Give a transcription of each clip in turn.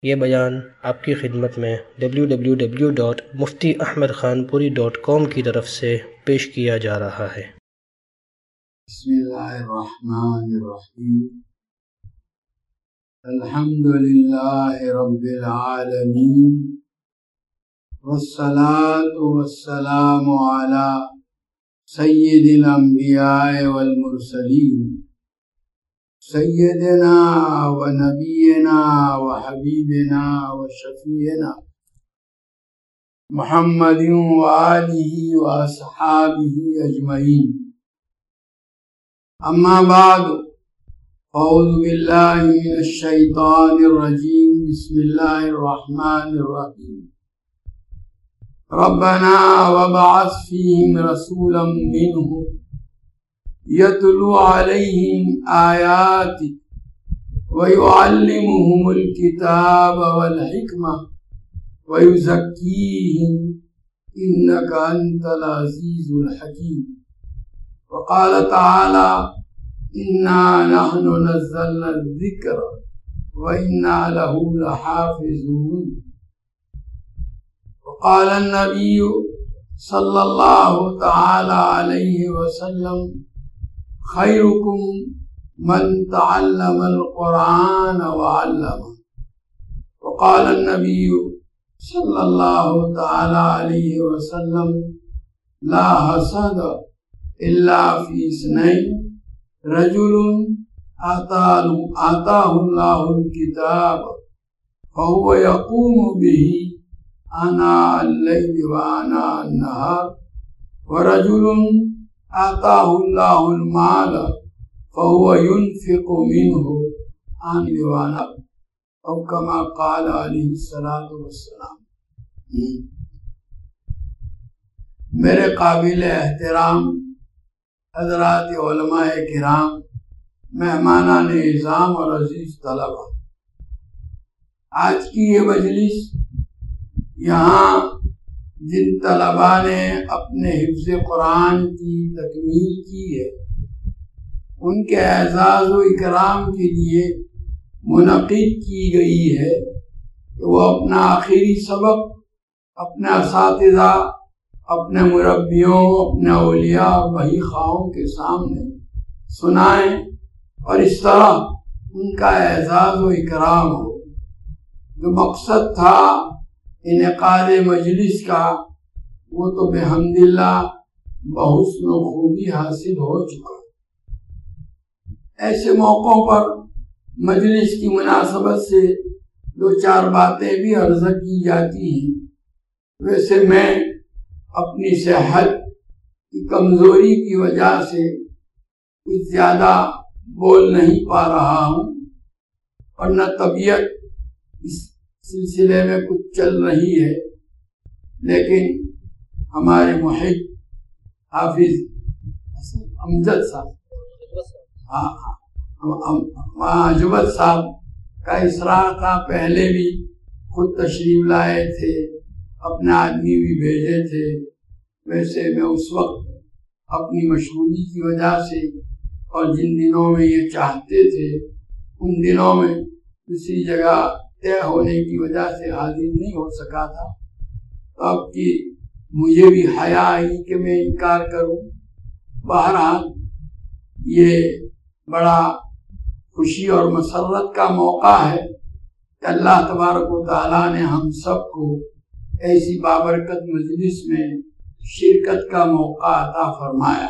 یہ بیان آپ کی خدمت میں www.muftiahmedkhanpuri.com کی طرف سے پیش کیا جا رہا ہے۔ بسم اللہ الرحمن الرحیم۔ الحمد للہ رب العالمین، والصلاة والسلام علی سید الانبیاء والمرسلین، سیدنا و نبینا و حبیبنا و شفیعنا محمد و آلہ و اصحابہ اجمعین۔ اما بعد، اعوذ باللہ من الشیطان الرجیم، بسم اللہ الرحمن الرحیم۔ ربنا وابعث فیہم رسولا منہم یتلو علیہم آیاتک ویعلمہم الکتاب والحکمہ ویزکیہم انک انت العزیز الحکیم۔ وقال تعالی انا نحن نزلنا الذکر وانا له لحافظون۔ وقال النبی صلی اللہ تعالی علیہ وسلم خیرکم من تعلم القرآن وعلمه۔ وقال النبی صلی اللہ تعالی علیہ وسلم لا حسد الا فی اثنین، رجل آتاہ اللہ الکتاب فهو یقوم به آناء اللیل وآناء النہار، ورجل آتاہ اللہ المال فهو ينفق منه آناء وآناء، او کما قال علیہ الصلاۃ والسلام۔ میرے قابل احترام حضرات علماء کرام، مہمانان اعظام اور عزیز طلبہ، آج کی یہ مجلس یہاں جن طلبہ نے اپنے حفظ قرآن کی تکمیل کی ہے، ان کے اعزاز و اکرام کے لیے منعقد کی گئی ہے کہ وہ اپنا آخری سبق اپنے اساتذہ، اپنے مربیوں، اپنے اولیاء اور بھائی خواہوں کے سامنے سنائیں اور اس طرح ان کا اعزاز و اکرام ہو۔ جو مقصد تھا انعقاد مجلس کا، وہ تو بحمداللہ بحسن و خوبی حاصل ہو چکا۔ ایسے موقعوں پر مجلس کی مناسبت سے دو چار باتیں بھی عرض کی جاتی ہیں۔ ویسے میں اپنی صحت کی کمزوری کی وجہ سے کچھ زیادہ بول نہیں پا رہا ہوں، اور نہ طبیعت اس سلسلے میں کچھ چل رہی ہے، لیکن ہمارے محب حافظ امجد صاحب جبت صاحب کا اصرار تھا، پہلے بھی خود تشریف لائے تھے، اپنے آدمی بھی بھیجے تھے۔ ویسے میں اس وقت اپنی مشغولی کی وجہ سے اور جن دنوں میں یہ چاہتے تھے ان دنوں میں دوسری جگہ طے ہونے کی وجہ سے حاضر نہیں ہو سکا تھا، تو اب کی مجھے بھی حیا آئی کہ میں انکار کروں۔ بہرحال یہ بڑا خوشی اور مسرت کا موقع ہے کہ اللہ تبارک و تعالیٰ نے ہم سب کو ایسی بابرکت مجلس میں شرکت کا موقع عطا فرمایا۔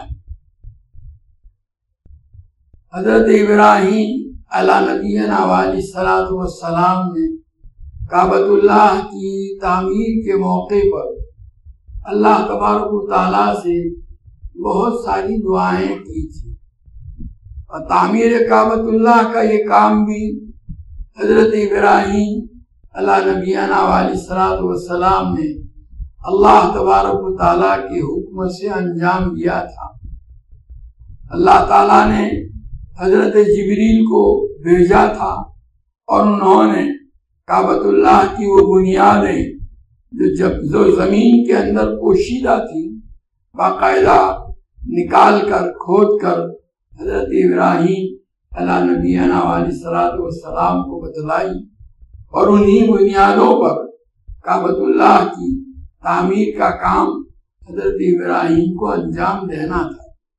حضرت ابراہیم علیہ نبینا علیہ الصلاۃ والسلام نے کعبۃ اللہ کی تعمیر کے موقع پر اللہ تبارک و تعالیٰ سے بہت ساری دعائیں کی تھی، اور تعمیر کعبۃ اللہ کا یہ کام بھی حضرت ابراہیم علیہ نبینا علیہ الصلاۃ والسلام نے اللہ تبارک و تعالیٰ کے حکم سے انجام دیا تھا۔ اللہ تعالیٰ نے حضرت جبریل کو بھیجا تھا، اور انہوں نے کعبۃ اللہ کی وہ بنیادیں جو زمین کے اندر پوشیدہ تھی باقاعدہ نکال کر کھود کر حضرت ابراہیم علیہ نبینا علیہ الصلاۃ والسلام کو بتلائی، اور انہی بنیادوں پر کعبۃ اللہ کی تعمیر کا کام حضرت ابراہیم کو انجام دینا تھا۔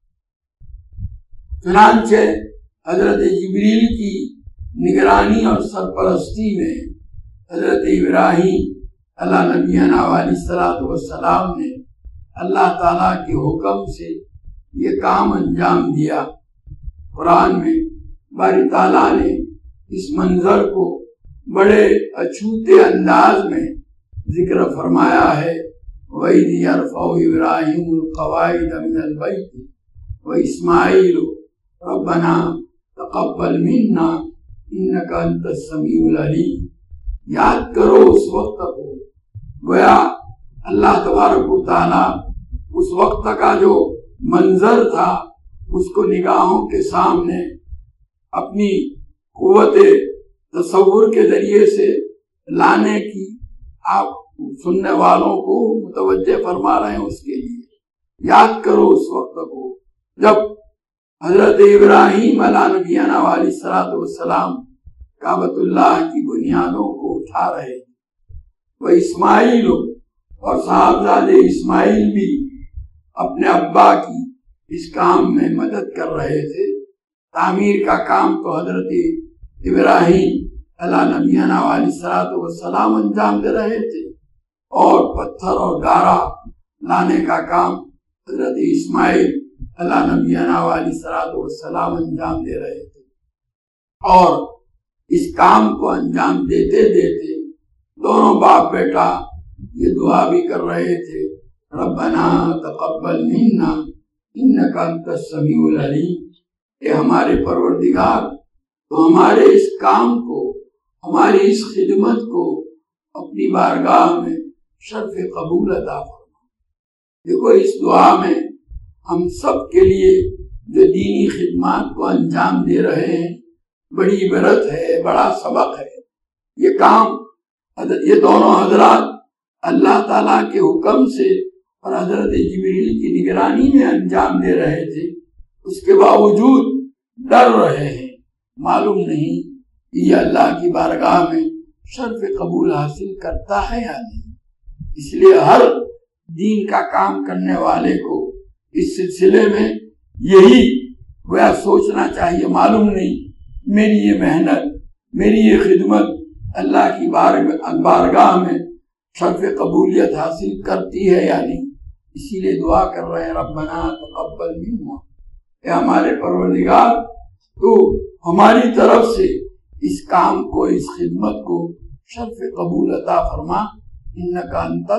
چنانچہ حضرت جبریل کی نگرانی اور سرپرستی میں حضرت ابراہیم علیہ نبینا علیہ الصلوۃ والسلام نے اللہ تعالیٰ کے حکم سے یہ کام انجام دیا۔ قرآن میں باری تعالیٰ نے اس منظر کو بڑے اچھوتے انداز میں ذکر فرمایا ہے، وَإِذْ يَرْفَعُ إِبْرَاهِيمُ الْقَوَاعِدَ مِنَ الْبَيْتِ وَإِسْمَاعِيلُ رَبَّنَا تَقَبَّلْ مِنَّا إِنَّكَ أَنْتَ السَّمِيعُ الْعَلِيمُ۔ یاد کرو اس وقت کو، گویا اللہ تبارک و تعالیٰ اس وقت کا جو منظر تھا اس کو نگاہوں کے سامنے اپنی قوت تصور کے ذریعے سے لانے کی آپ سننے والوں کو متوجہ فرما رہے ہیں۔ اس کے لیے یاد کرو اس وقت کو جب حضرت ابراہیم علیہ نبینا علیہ الصلوۃ والسلام کعبۃ اللہ کی بنیادوں کو اٹھا رہے تھے، وہ اسماعیل اور صاحبزادے اسماعیل بھی اپنے ابا کی اس کام میں مدد کر رہے تھے۔ تعمیر کا کام تو حضرت ابراہیم علیہ نبینا علیہ الصلوۃ والسلام انجام دے رہے تھے، اور پتھر اور گارا لانے کا کام حضرت اسماعیل علیہ نبینا علیہ الصلوۃ والسلام انجام دے رہے تھے۔ اور اس کام کو انجام دیتے دیتے دونوں باپ بیٹا یہ دعا بھی کر رہے تھے، ربنا تقبل منا انک انت السمیع العلیم۔ اے ہمارے پروردگار، تو ہمارے اس کام کو، ہماری اس خدمت کو اپنی بارگاہ میں شرف قبول عطا فرما۔ دیکھو اس دعا میں ہم سب کے لیے جو دینی خدمات کو انجام دے رہے ہیں بڑی عبرت ہے، بڑا سبق ہے۔ یہ کام یہ دونوں حضرات اللہ تعالیٰ کے حکم سے اور حضرت جبریل کی نگرانی میں انجام دے رہے تھے، اس کے باوجود ڈر رہے ہیں، معلوم نہیں کہ یہ اللہ کی بارگاہ میں شرف قبول حاصل کرتا ہے یا نہیں۔ اس لیے ہر دین کا کام کرنے والے کو اس سلسلے میں یہی گویا سوچنا چاہیے، معلوم نہیں میری یہ محنت، میری یہ خدمت اللہ کی بارگاہ میں شرف قبولیت حاصل کرتی ہے یا نہیں۔ اسی لیے دعا کر رہے ہیں، ربنا تقبل منا، اے ہمارے پروردگار تو ہماری طرف سے اس کام کو، اس خدمت کو شرف قبول عطا فرما، انک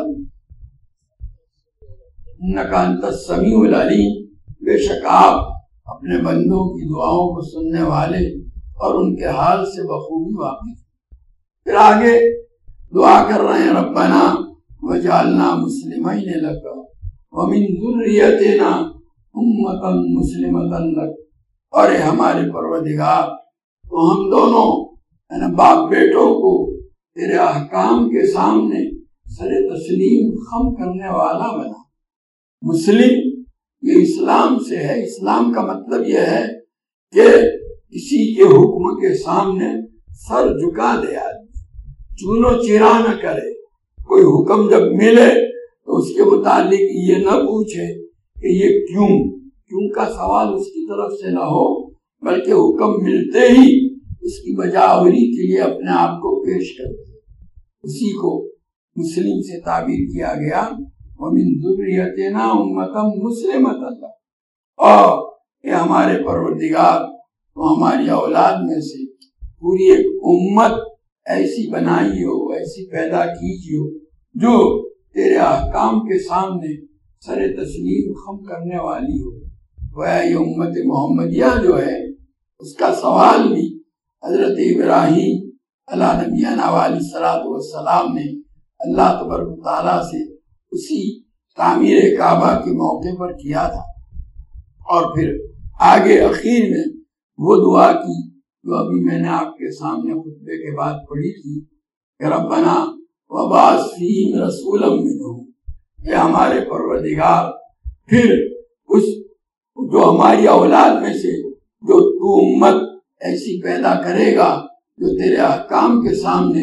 انت السمیع العلیم۔ بے شک آپ اپنے بندوں کی دعاؤں کو سننے والے اور ان کے حال سے بخوبی واقف۔ پھر آگے دعا کر رہے ہیں، ربنا وجعلنا مسلمین لک ومن ذریتنا امۃ مسلمۃ لک۔ اور اے ہمارے پروردگار، تو ہم دونوں یعنی باپ بیٹوں کو تیرے احکام کے سامنے سر تسلیم خم کرنے والا بنا۔ مسلم یہ اسلام سے ہے، اسلام کا مطلب یہ ہے کہ کسی کے حکم کے سامنے سر جھکا دے آدمی، چونو چرا نہ کرے۔ کوئی حکم جب ملے تو اس کے متعلق یہ نہ پوچھے کہ یہ کیوں کا سوال اس کی طرف سے نہ ہو، بلکہ حکم ملتے ہی اس کی بجاوری کے لیے اپنے آپ کو پیش کرتے۔ اسی کو مسلم سے تعبیر کیا گیا، وَمِن ذُرِّيَّتِنَا أُمَّةً مُسْلِمَةً لَكَ۔ اور یہ ہمارے پروردگار تو ہماری اولاد میں سے پوری ایک امت ایسی بنائی ہو، ایسی پیدا کیجیے ہو جو تیرے احکام کے سامنے سر تسلیم خم کرنے والی ہو۔ یہ امت محمدیہ جو ہے اس کا سوال بھی حضرت ابراہیم علیہ نبینا علیہ الصلوۃ والسلام نے اللہ تبارک و تعالیٰ سے اسی تعمیر کعبہ کے موقع پر کیا تھا، اور پھر آگے اخیر میں وہ دعا کی جو ابھی میں نے آپ کے سامنے خطبے کے بعد پڑھی تھی کہ ربنا وبعث فیہم رسولا منہم۔ یہ ہمارے پروردگار پھر اس جو ہماری اولاد میں سے جو تو امت ایسی پیدا کرے گا جو تیرے احکام کے سامنے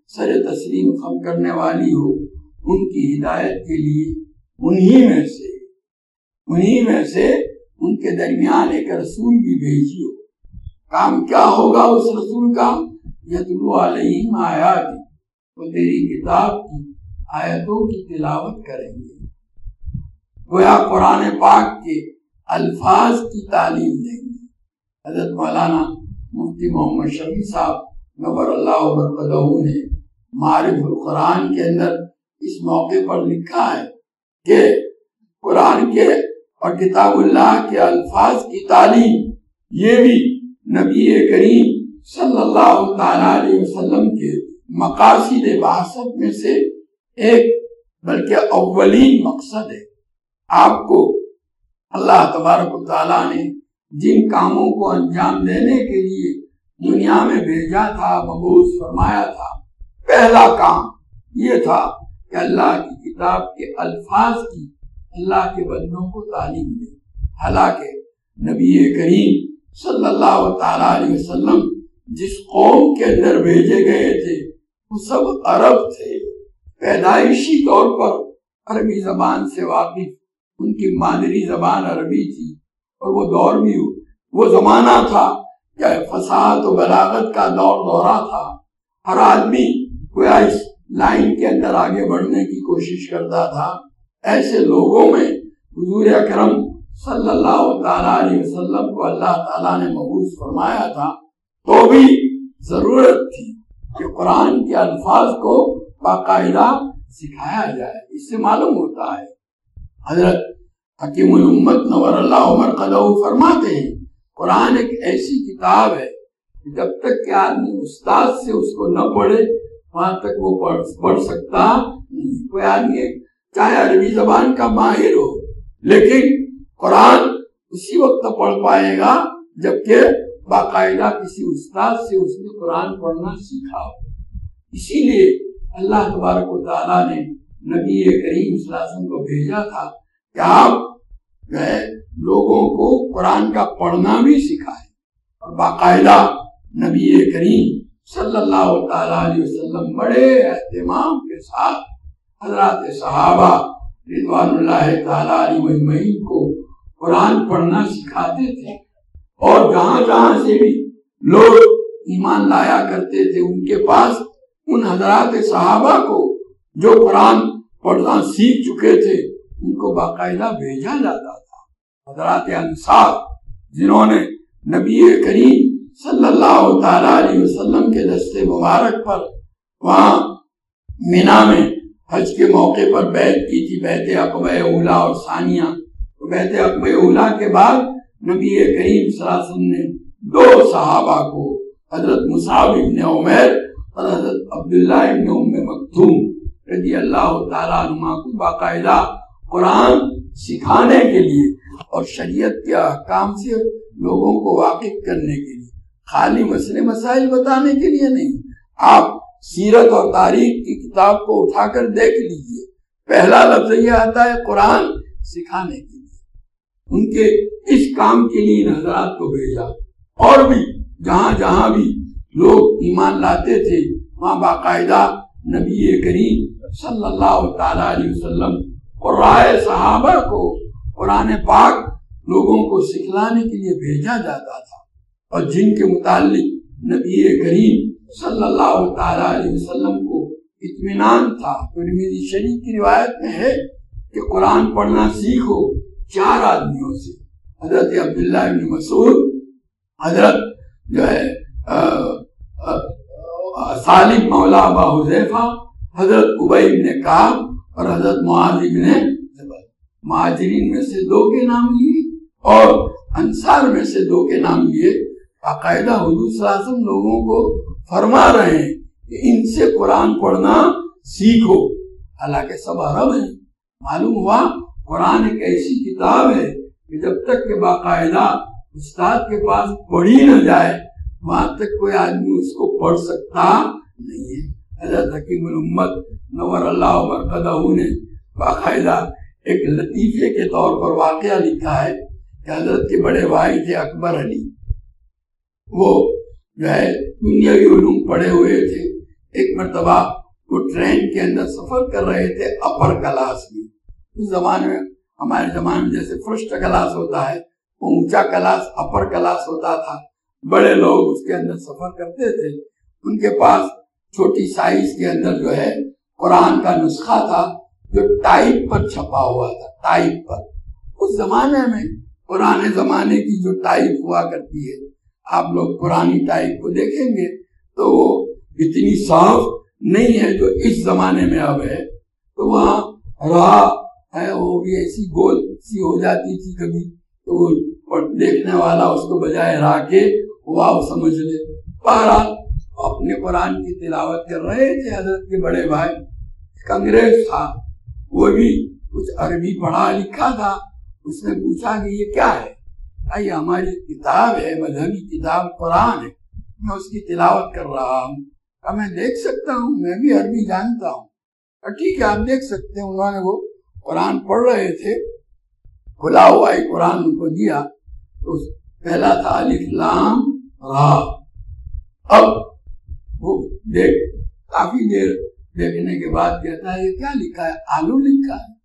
سر تسلیم خم کرنے والی ہو، ان کی ہدایت کے لیے انہی میں سے ان کے درمیان ایک رسول بھی بھیجی ہو۔ کام کیا ہوگا اس رسول کا؟ یتلو علیہم آیات، وہ تیری کتاب کی آیتوں کی تلاوت کریں گے، گویا قرآن پاک کے الفاظ کی تعلیم دیں گے۔ حضرت مولانا مفتی محمد شفیع صاحب نور اللہ برکتہ نے معارف القرآن کے اندر اس موقع پر لکھا ہے کہ قرآن کے اور کتاب اللہ کے الفاظ کی تعلیم یہ بھی نبی کریم صلی اللہ تعالیٰ علیہ وسلم کے مقاصد بعثت میں سے ایک بلکہ اولین مقصد ہے۔ آپ کو اللہ تبارک و تعالیٰ نے جن کاموں کو انجام دینے کے لیے دنیا میں بھیجا تھا، مبعوث فرمایا تھا، پہلا کام یہ تھا کہ اللہ کی کتاب کے الفاظ کی اللہ کے بندوں کو تعلیم دے۔ حالانکہ نبی کریم صلی اللہ تعالیٰ علیہ وسلم جس قوم کے اندر بھیجے گئے تھے وہ سب عرب تھے، پیدائشی طور پر عربی زبان سے واقف، ان کی مادری زبان عربی تھی، اور وہ دور بھی وہ زمانہ تھا کہ فصاحت و بلاغت کا دورہ تھا۔ ہر آدمی گویا اس لائن کے اندر آگے بڑھنے کی کوشش کرتا تھا۔ ایسے لوگوں میں حضور اکرم صلی اللہ تعالیٰ علیہ وسلم کو اللہ تعالیٰ نے مبعوث فرمایا تھا، تو بھی ضرورت تھی کہ قرآن کے الفاظ کو باقاعدہ سکھایا جائے۔ اس سے معلوم ہوتا ہے، حضرت حکیم الامت نور اللہ مرقدہ فرماتے ہیں قرآن ایک ایسی کتاب ہے کہ جب تک کہ آدمی استاد سے اس کو نہ پڑھے وہاں تک وہ پڑھ سکتا نہیں۔ کوئی آدمی چاہے عربی زبان کا ماہر ہو لیکن قرآن اسی وقت پڑھ پائے گا جبکہ باقاعدہ کسی استاد سے اس نے قرآن پڑھنا سیکھا ہو۔ اسی لیے اللہ تبارک و تعالیٰ نے نبی کریم صلی اللہ علیہ وسلم کو بھیجا تھا کہ آپ لوگوں کو قرآن کا پڑھنا بھی سکھائیں، اور باقاعدہ نبی کریم صلی اللہ تعالیٰ علیہ وسلم بڑے اہتمام کے ساتھ حضرات صحابہ رضوان اللہ تعالیٰ علیہ اجمعین کو قرآن پڑھنا سکھاتے تھے، اور جہاں جہاں سے بھی لوگ ایمان لایا کرتے تھے ان کے پاس ان حضرات صحابہ کو جو قرآن پڑھنا سیکھ چکے تھے ان کو باقاعدہ بھیجا جاتا تھا۔ حضرات انصار جنہوں نے نبی کریم صلی اللہ تعالیٰ علیہ وسلم کے دستے مبارک پر وہاں مینا میں حج کے موقع پر بیعت کی تھی، بیعت عقبہ اولیٰ اور ثانیہ۔ بیعت عقبہ اولیٰ کے بعد نبی کریم صلی اللہ علیہ وسلم نے دو صحابہ کو، حضرت مصعب ابن عمیر اور حضرت عبداللہ ابن ام مکتوم رضی اللہ تعالیٰ عنہما کو باقاعدہ قرآن سکھانے کے لیے اور شریعت کے احکام سے لوگوں کو واقف کرنے کے لیے، خالی مسئلے مسائل بتانے کے لیے نہیں۔ آپ سیرت اور تاریخ کی کتاب کو اٹھا کر دیکھ لیجئے، پہلا لفظ یہ آتا ہے قرآن سکھانے کے لیے۔ ان کے اس کام کے لیے ان حضرات کو بھیجا، اور بھی جہاں جہاں بھی لوگ ایمان لاتے تھے وہاں باقاعدہ نبی کریم صلی اللہ تعالیٰ علیہ وسلم قرائے صحابہ کو قرآن پاک لوگوں کو سکھلانے کے لیے بھیجا جاتا تھا، اور جن کے متعلق نبی کریم صلی اللہ تعالیٰ علیہ وسلم کو اطمینان تھا۔ ترمذی شریف کی روایت میں ہے کہ قرآن پڑھنا سیکھو 4 آدمیوں سے، حضرت عبداللہ بن مسعود، حضرت جو ہے سالم مولا ابا حذیفہ، حضرت ابی بن کعب اور حضرت معاذ بن جبل۔ مہاجرین میں سے 2 کے نام لیے اور انصار میں سے 2 کے نام لیے۔ باقاعدہ حضور صلی اللہ علیہ وسلم لوگوں کو فرما رہے ہیں کہ ان سے قرآن پڑھنا سیکھو، حالانکہ سب عرب ہیں۔ معلوم ہوا قرآن ایک ایسی کتاب ہے کہ جب تک کہ باقاعدہ استاد کے پاس پڑھی نہ جائے وہاں تک کوئی آدمی اس کو پڑھ سکتا نہیں ہے۔ حضرت حکیم الامت نور اللہ مرقدہ نے باقاعدہ ایک لطیفے کے طور پر واقعہ لکھا ہے کہ حضرت کے بڑے بھائی تھے اکبر علی، وہ جو ہے دنیاوی علوم پڑھے ہوئے تھے۔ ایک ایک مرتبہ وہ ٹرین کے اندر سفر کر رہے تھے اپر کلاس میں. اس زمانے میں ہمارے زمانے میں جیسے فرسٹ کلاس ہوتا ہے وہ اونچا کلاس اپر کلاس ہوتا تھا. بڑے لوگ اس کے اندر سفر کرتے تھے. ان کے پاس چھوٹی سائز کے اندر جو ہے قرآن کا نسخہ تھا جو ٹائپ پر چھپا ہوا تھا. ٹائپ پر اس زمانے میں پرانے زمانے کی جو ٹائپ ہوا کرتی ہے, آپ لوگ پرانی ٹائپ کو دیکھیں گے تو وہ اتنی صاف نہیں ہے جو اس زمانے میں اب ہے. تو وہاں راہ ہے وہ بھی ایسی گول سی ہو جاتی تھی کبھی, تو وہ دیکھنے والا اس کو بجائے راہ کے واو سمجھ لے. بہرحال اپنے قرآن کی تلاوت کر رہے تھے. حضرت کے بڑے بھائی ایک انگریز تھا, وہ بھی کچھ عربی پڑھا لکھا تھا. اس نے پوچھا کہ یہ کیا ہے؟ یہ ہماری کتاب ہے, مذہبی کتاب قرآن ہے, میں اس کی تلاوت کر رہا ہوں. میں دیکھ سکتا ہوں, میں بھی عربی جانتا ہوں. ٹھیک ہے آپ دیکھ سکتے ہیں. انہوں نے وہ قرآن پڑھ رہے تھے, کھلا ہوا ہی قرآن ان کو دیا. تو پہلا تھا الف لام را. اب وہ کافی دیر دیکھنے کے بعد کہتا ہے یہ کیا لکھا ہے؟ آلو لکھا ہے.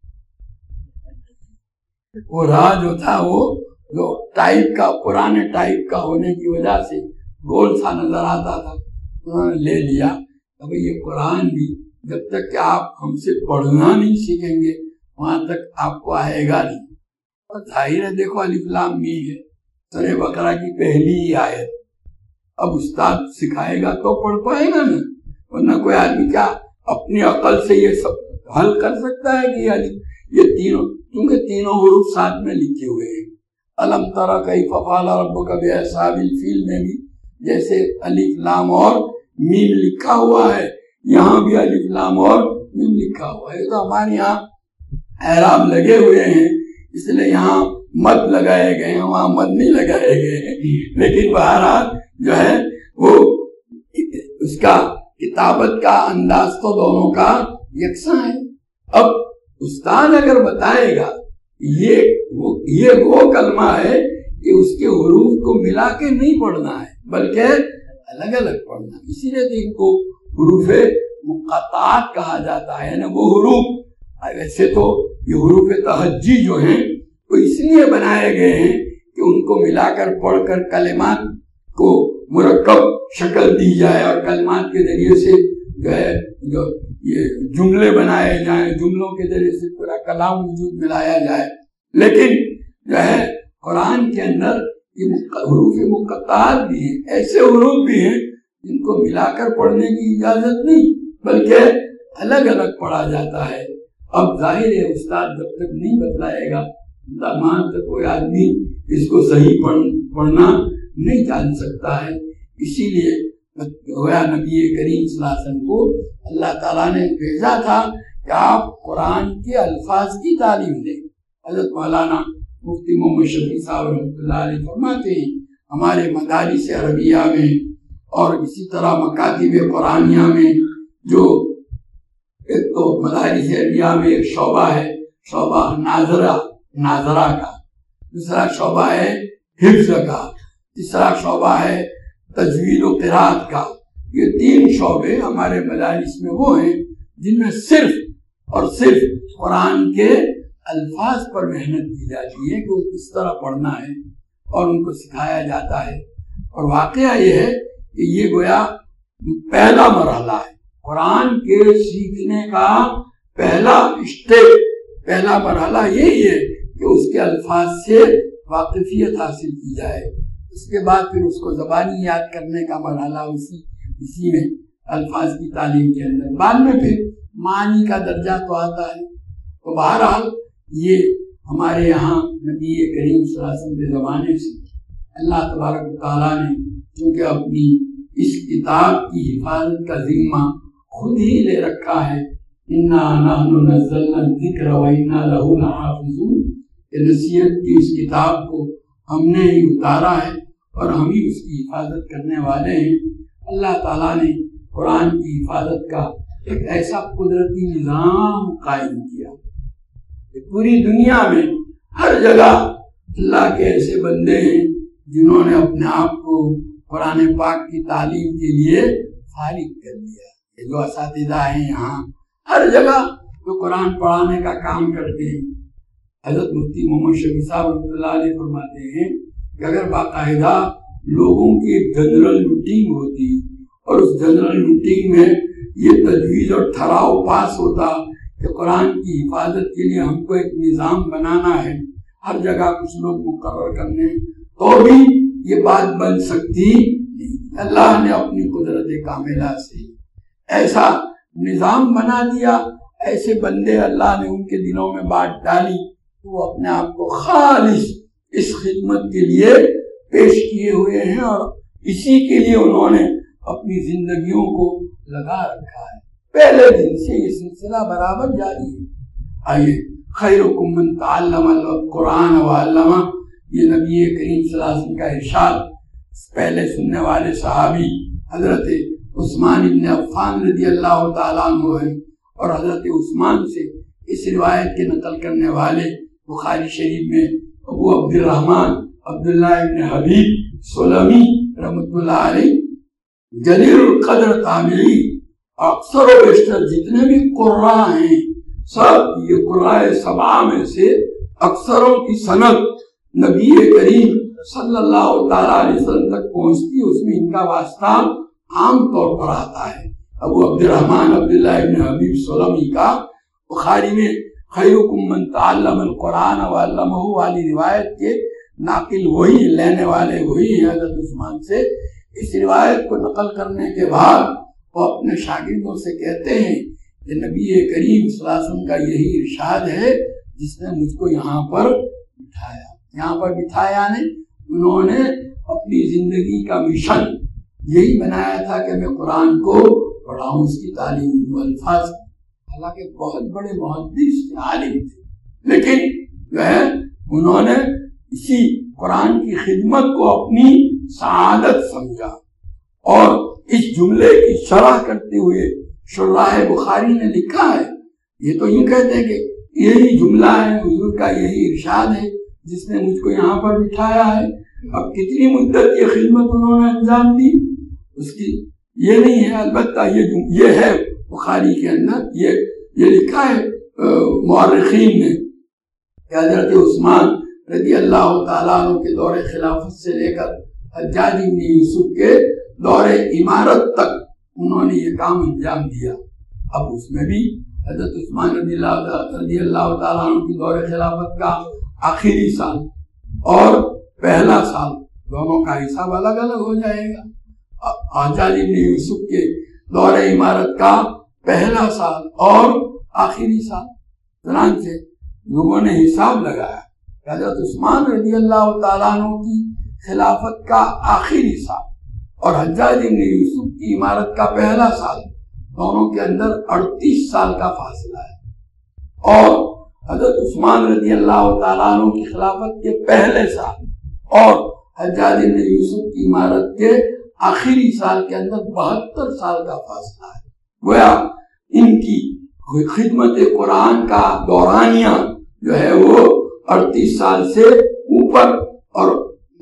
وہ را جو تھا وہ جو ٹائپ کا, پرانے ٹائپ کا ہونے کی وجہ سے گول سا نظر آتا تھا. انہوں نے لے لیا. اب یہ قرآن بھی جب تک کہ آپ ہم سے پڑھنا نہیں سیکھیں گے وہاں تک آپ کو آئے گا نہیں. اور ظاہر ہے دیکھو الف لام میم ہے, سورہ بقرہ کی پہلی ہی آیت. اب استاد سکھائے گا تو پڑھ پائے گا نا, ورنہ کوئی آدمی کیا اپنی عقل سے یہ سب حل کر سکتا ہے کہ یہ تینوں, کیونکہ تینوں حروف ساتھ میں لکھے ہوئے ہیں. الم تری کیف فعل ربک باصحاب الفیل میں بھی جیسے الف لام اور میم لکھا ہوا ہے, یہاں بھی الف لام اور میم لکھا ہوا ہے. تو ہمارے یہاں اعراب لگے ہوئے ہیں اس لیے یہاں مد لگائے گئے ہیں, وہاں مد نہیں لگائے گئے ہیں. لیکن بہرحال جو ہے وہ اس کا کتابت کا انداز تو دونوں کا یکساں ہے. اب استاد اگر بتائے گا یہ وہ کلمہ ہے کہ اس کے حروف کو ملا کے نہیں پڑھنا ہے بلکہ الگ الگ پڑھنا. اسی لیے ان کو حروف مقطعات کہا جاتا ہے. یعنی وہ حروف, ویسے تو یہ حروف تہجی جو ہیں وہ اس لیے بنائے گئے ہیں کہ ان کو ملا کر پڑھ کر کلمات کو مرکب شکل دی جائے اور کلمات کے ذریعے سے جو ہے جو یہ جملے بنائے جائیں, جملوں کے ذریعے سے پورا کلام وجود ملایا جائے. لیکن جو ہے قرآن کے اندر یہ حروف مقطعات بھی ہیں, ایسے حروف بھی ہیں جن کو ملا کر پڑھنے کی اجازت نہیں بلکہ الگ الگ پڑھا جاتا ہے. اب ظاہر ہے استاد جب تک نہیں بتلائے گا تمام تک کوئی آدمی اس کو صحیح پڑھنا نہیں جان سکتا ہے. اسی لیے گویا نبی کریم صلی اللہ علیہ وسلم کو اللہ تعالیٰ نے بھیجا تھا کہ آپ قرآن کے الفاظ کی تعلیم دیں. حضرت مولانا مفتی محمد شفیع صاحب رحمۃ اللہ علیہ فرماتے ہیں ہمارے مدارس عربیہ میں اور اسی طرح مکاتب قرآنیہ میں جو ایک تو مدارس عربیہ میں ایک شعبہ ہے, شعبہ ناظرہ کا, دوسرا شعبہ ہے حفظ کا, تیسرا شعبہ ہے تجوید و قرات کا. یہ تین شعبے ہمارے مدارس میں وہ ہیں جن میں صرف اور صرف قرآن کے الفاظ پر محنت کی جاتی ہے کہ وہ کس طرح پڑھنا ہے اور ان کو سکھایا جاتا ہے. اور واقعہ یہ ہے کہ یہ گویا پہلا مرحلہ ہے قرآن کے سیکھنے کا. پہلا اسٹیپ, پہلا مرحلہ یہی ہے کہ اس کے الفاظ سے واقفیت حاصل کی جائے. اس کے بعد پھر اس کو زبانی یاد کرنے کا مرحلہ اسی میں الفاظ کی تعلیم کے اندر. بعد میں پھر معنی کا درجہ تو آتا ہے. تو بہرحال یہ ہمارے یہاں نبی کریم صلی اللہ علیہ وسلم کے زمانے سے اللہ تبارک و تعالیٰ نے چونکہ اپنی اس کتاب کی حفاظت کا ذمہ خود ہی لے رکھا ہے. اِنَّا نَحْنُ نَزَّلْنَا الذِّكْرَ وَإِنَّا لَهُ لَحَافِظُونَ. کہ نصیحت کی اس کتاب کو ہم نے ہی اتارا ہے اور ہم ہی اس کی حفاظت کرنے والے ہیں. اللہ تعالیٰ نے قرآن کی حفاظت کا ایک ایسا قدرتی نظام قائم کیا کہ پوری دنیا میں ہر جگہ اللہ کے ایسے بندے ہیں جنہوں نے اپنے آپ کو قرآن پاک کی تعلیم کے لیے فارغ کر دیا. جو اساتذہ ہیں یہاں ہر جگہ جو قرآن پڑھانے کا کام کرتے ہیں، حضرت مفتی محمد شفیع صاحب رحمۃ اللہ علیہ فرماتے ہیں کہ اگر باقاعدہ لوگوں کی ایک جنرل میٹنگ ہوتی اور اس جنرل میٹنگ میں یہ تجویز اور ٹھہراؤ پاس ہوتا کہ قرآن کی حفاظت کے لیے ہم کو ایک نظام بنانا ہے، ہر جگہ کچھ لوگ مقرر کرنے، تو بھی یہ بات بن سکتی نہیں۔ اللہ نے اپنی قدرت کاملہ سے ایسا نظام بنا دیا، ایسے بندے اللہ نے ان کے دلوں میں بات ڈالی، وہ اپنے آپ کو خالص اس خدمت کے لیے پیش کیے ہوئے ہیں اور اسی کے لیے انہوں نے اپنی زندگیوں کو لگا رکھا ہے۔ پہلے دن سے یہ سلسلہ برابر جاری ہے۔ آئیے، خیرکم من تعلم القرآن وعلمہ، یہ نبی کریم صلی اللہ علیہ وسلم کا ارشاد پہلے سننے والے صحابی حضرت عثمان بن عفان رضی اللہ تعالیٰ عنہ ہے، اور حضرت عثمان سے اس روایت کے نقل کرنے والے بخاری شریف میں ابو عبد الرحمن عبداللہ ابن حبیب سلمی رحمۃ اللہ علیہ، جلیل القدر تابعی، اکثر و بیشتر جتنے بھی قراء ہیں سب یہ قراء سبعہ میں سے اکثروں کی سند نبی کریم صلی اللہ تعالیٰ علیہ وسلم تک پہنچتی، اس میں ان کا واسطہ عام طور پر آتا ہے۔ ابو عبد الرحمن عبداللہ ابن حبیب سلمی کا بخاری میں خیرکم من تعلم القرآن وعلمہ والی روایت کے ناقل وہی، لینے والے وہی ہیں حضرت عثمان سے۔ اس روایت کو نقل کرنے کے بعد وہ اپنے شاگردوں سے کہتے ہیں کہ نبی کریم صلی اللہ علیہ وسلم کا یہی ارشاد ہے جس نے مجھ کو یہاں پر بٹھایا۔ یہاں پر بٹھایا نے انہوں نے اپنی زندگی کا مشن یہی بنایا تھا کہ میں قرآن کو پڑھاؤں، اس کی تعلیم دوں، الفاظ، حالانکہ بہت بڑے محدث عالم تھے، لیکن جو ہے انہوں نے اسی قرآن کی خدمت کو اپنی سعادت سمجھا، اور اس جملے کی شرح کرتے ہوئے شراح بخاری نے لکھا ہے، یہ تو یوں کہتے ہیں کہ یہی جملہ ہے، حضور کا یہی ارشاد ہے جس نے مجھ کو یہاں پر بٹھایا ہے۔ اب کتنی مدت یہ خدمت انہوں نے انجام دی اس کی یہ نہیں ہے، البتہ یہ ہے بخاری کے اندر یہ لکھا ہے مورخین نے کہ حضرت عثمان رضی اللہ تعالیٰ عنہ کے دور خلافت سے لے کر حجاج بن یوسف کے دور امارت تک انہوں نے یہ کام انجام دیا۔ اب اس میں بھی حضرت عثمان رضی اللہ تعالیٰ عنہ کی دور خلافت کا آخری سال اور پہلا سال دونوں کا حساب الگ الگ ہو جائے گا۔ حجاج بن یوسف کے دور امارت کا پہلا سال اور آخری سال، چنانچہ لوگوں نے حساب لگایا کہ حضرت عثمان رضی اللہ تعالیٰ عنہ کی خلافت کا آخری سال اور حجاج بن یوسف کی امارت کا پہلا سال، دونوں کے اندر 38 سال کا فاصلہ ہے، اور حضرت عثمان رضی اللہ تعالیٰ عنہ کی خلافت کے پہلے سال اور حجاج بن یوسف کی امارت کے آخری سال کے اندر 72 سال کا فاصلہ ہے۔ گویا ان کی خدمت قرآن کا دورانیہ جو ہے وہ 38 سال سے اوپر اور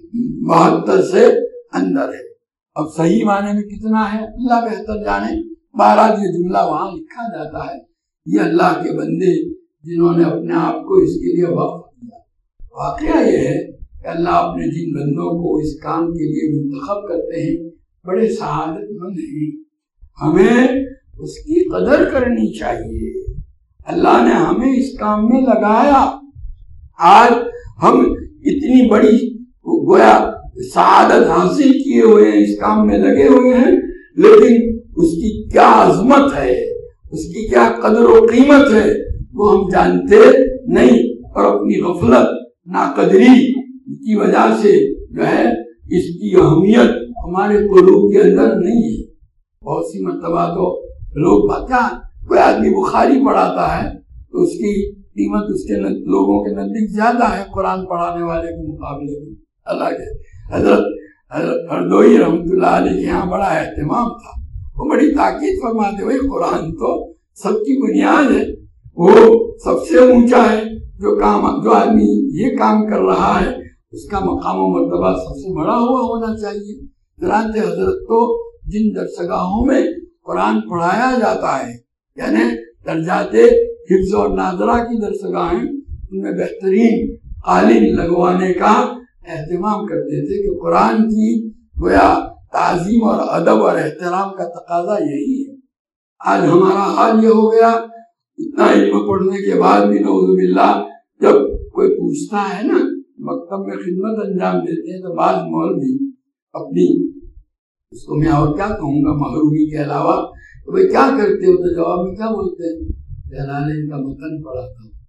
72 سے اندر ہے۔ اب صحیح معنی میں کتنا ہے اللہ بہتر جانے، بہرحال یہ جملہ وہاں لکھا جاتا ہے، یہ اللہ کے بندے جنہوں نے اپنے آپ کو اس کے لیے وقف کیا۔ واقعہ یہ ہے کہ اللہ اپنے جن بندوں کو اس کام کے لیے منتخب کرتے ہیں بڑے سعادت مند ہیں، ہمیں اس کی قدر کرنی چاہیے۔ اللہ نے ہمیں اس کام میں لگایا، آج ہم اتنی بڑی گویا سعادت حاصل کیے ہوئے ہیں، اس کام میں لگے ہوئے ہیں، لیکن اس کی کیا عظمت ہے، اس کی کیا قدر و قیمت ہے وہ ہم جانتے نہیں، اور اپنی غفلت ناقدری کی وجہ سے جو ہے اس کی اہمیت ہمارے قلوب کے اندر نہیں ہے۔ بہت سی مرتبہ تو لوگ کوئی آدمی بخاری پڑھاتا ہے تو اس کی قیمت اس کے لوگوں کے نزدیک زیادہ ہے قرآن پڑھانے والے کے مقابلے میں۔ اللہ کے حضرت ہردوئی رحمۃ اللہ علیہ کے یہاں بڑا اہتمام تھا، وہ بڑی تاکید فرماتے ہوئے قرآن تو سب کی بنیاد ہے، وہ سب سے اونچا ہے، جو آدمی یہ کام کر رہا ہے اس کا مقام و مرتبہ سب سے بڑا ہوا ہونا چاہیے۔ چنانچہ حضرت تو جن درسگاہوں میں قرآن پڑھایا جاتا ہے، یعنی درجات حفظ اور ناظرہ کی درسگاہیں ان میں بہترین قالین لگوانے کا اہتمام کرتے تھے کہ قرآن کی گویا تعظیم اور ادب اور احترام کا تقاضا یہی ہے۔ آج ہمارا حال یہ ہو گیا، اتنا علم پڑھنے کے بعد بھی نعوذ باللہ جب کوئی پوچھتا ہے نا، مکتب میں خدمت انجام دیتے ہیں تو بعض مولوی اپنی، اس کو میں اور کیا کہوں گا محرومی کے علاوہ، تو بھائی کیا کرتے ہو، تو جواب میں کیا بولتے ہیں، جلالین کا متن پڑھاتا ہوں،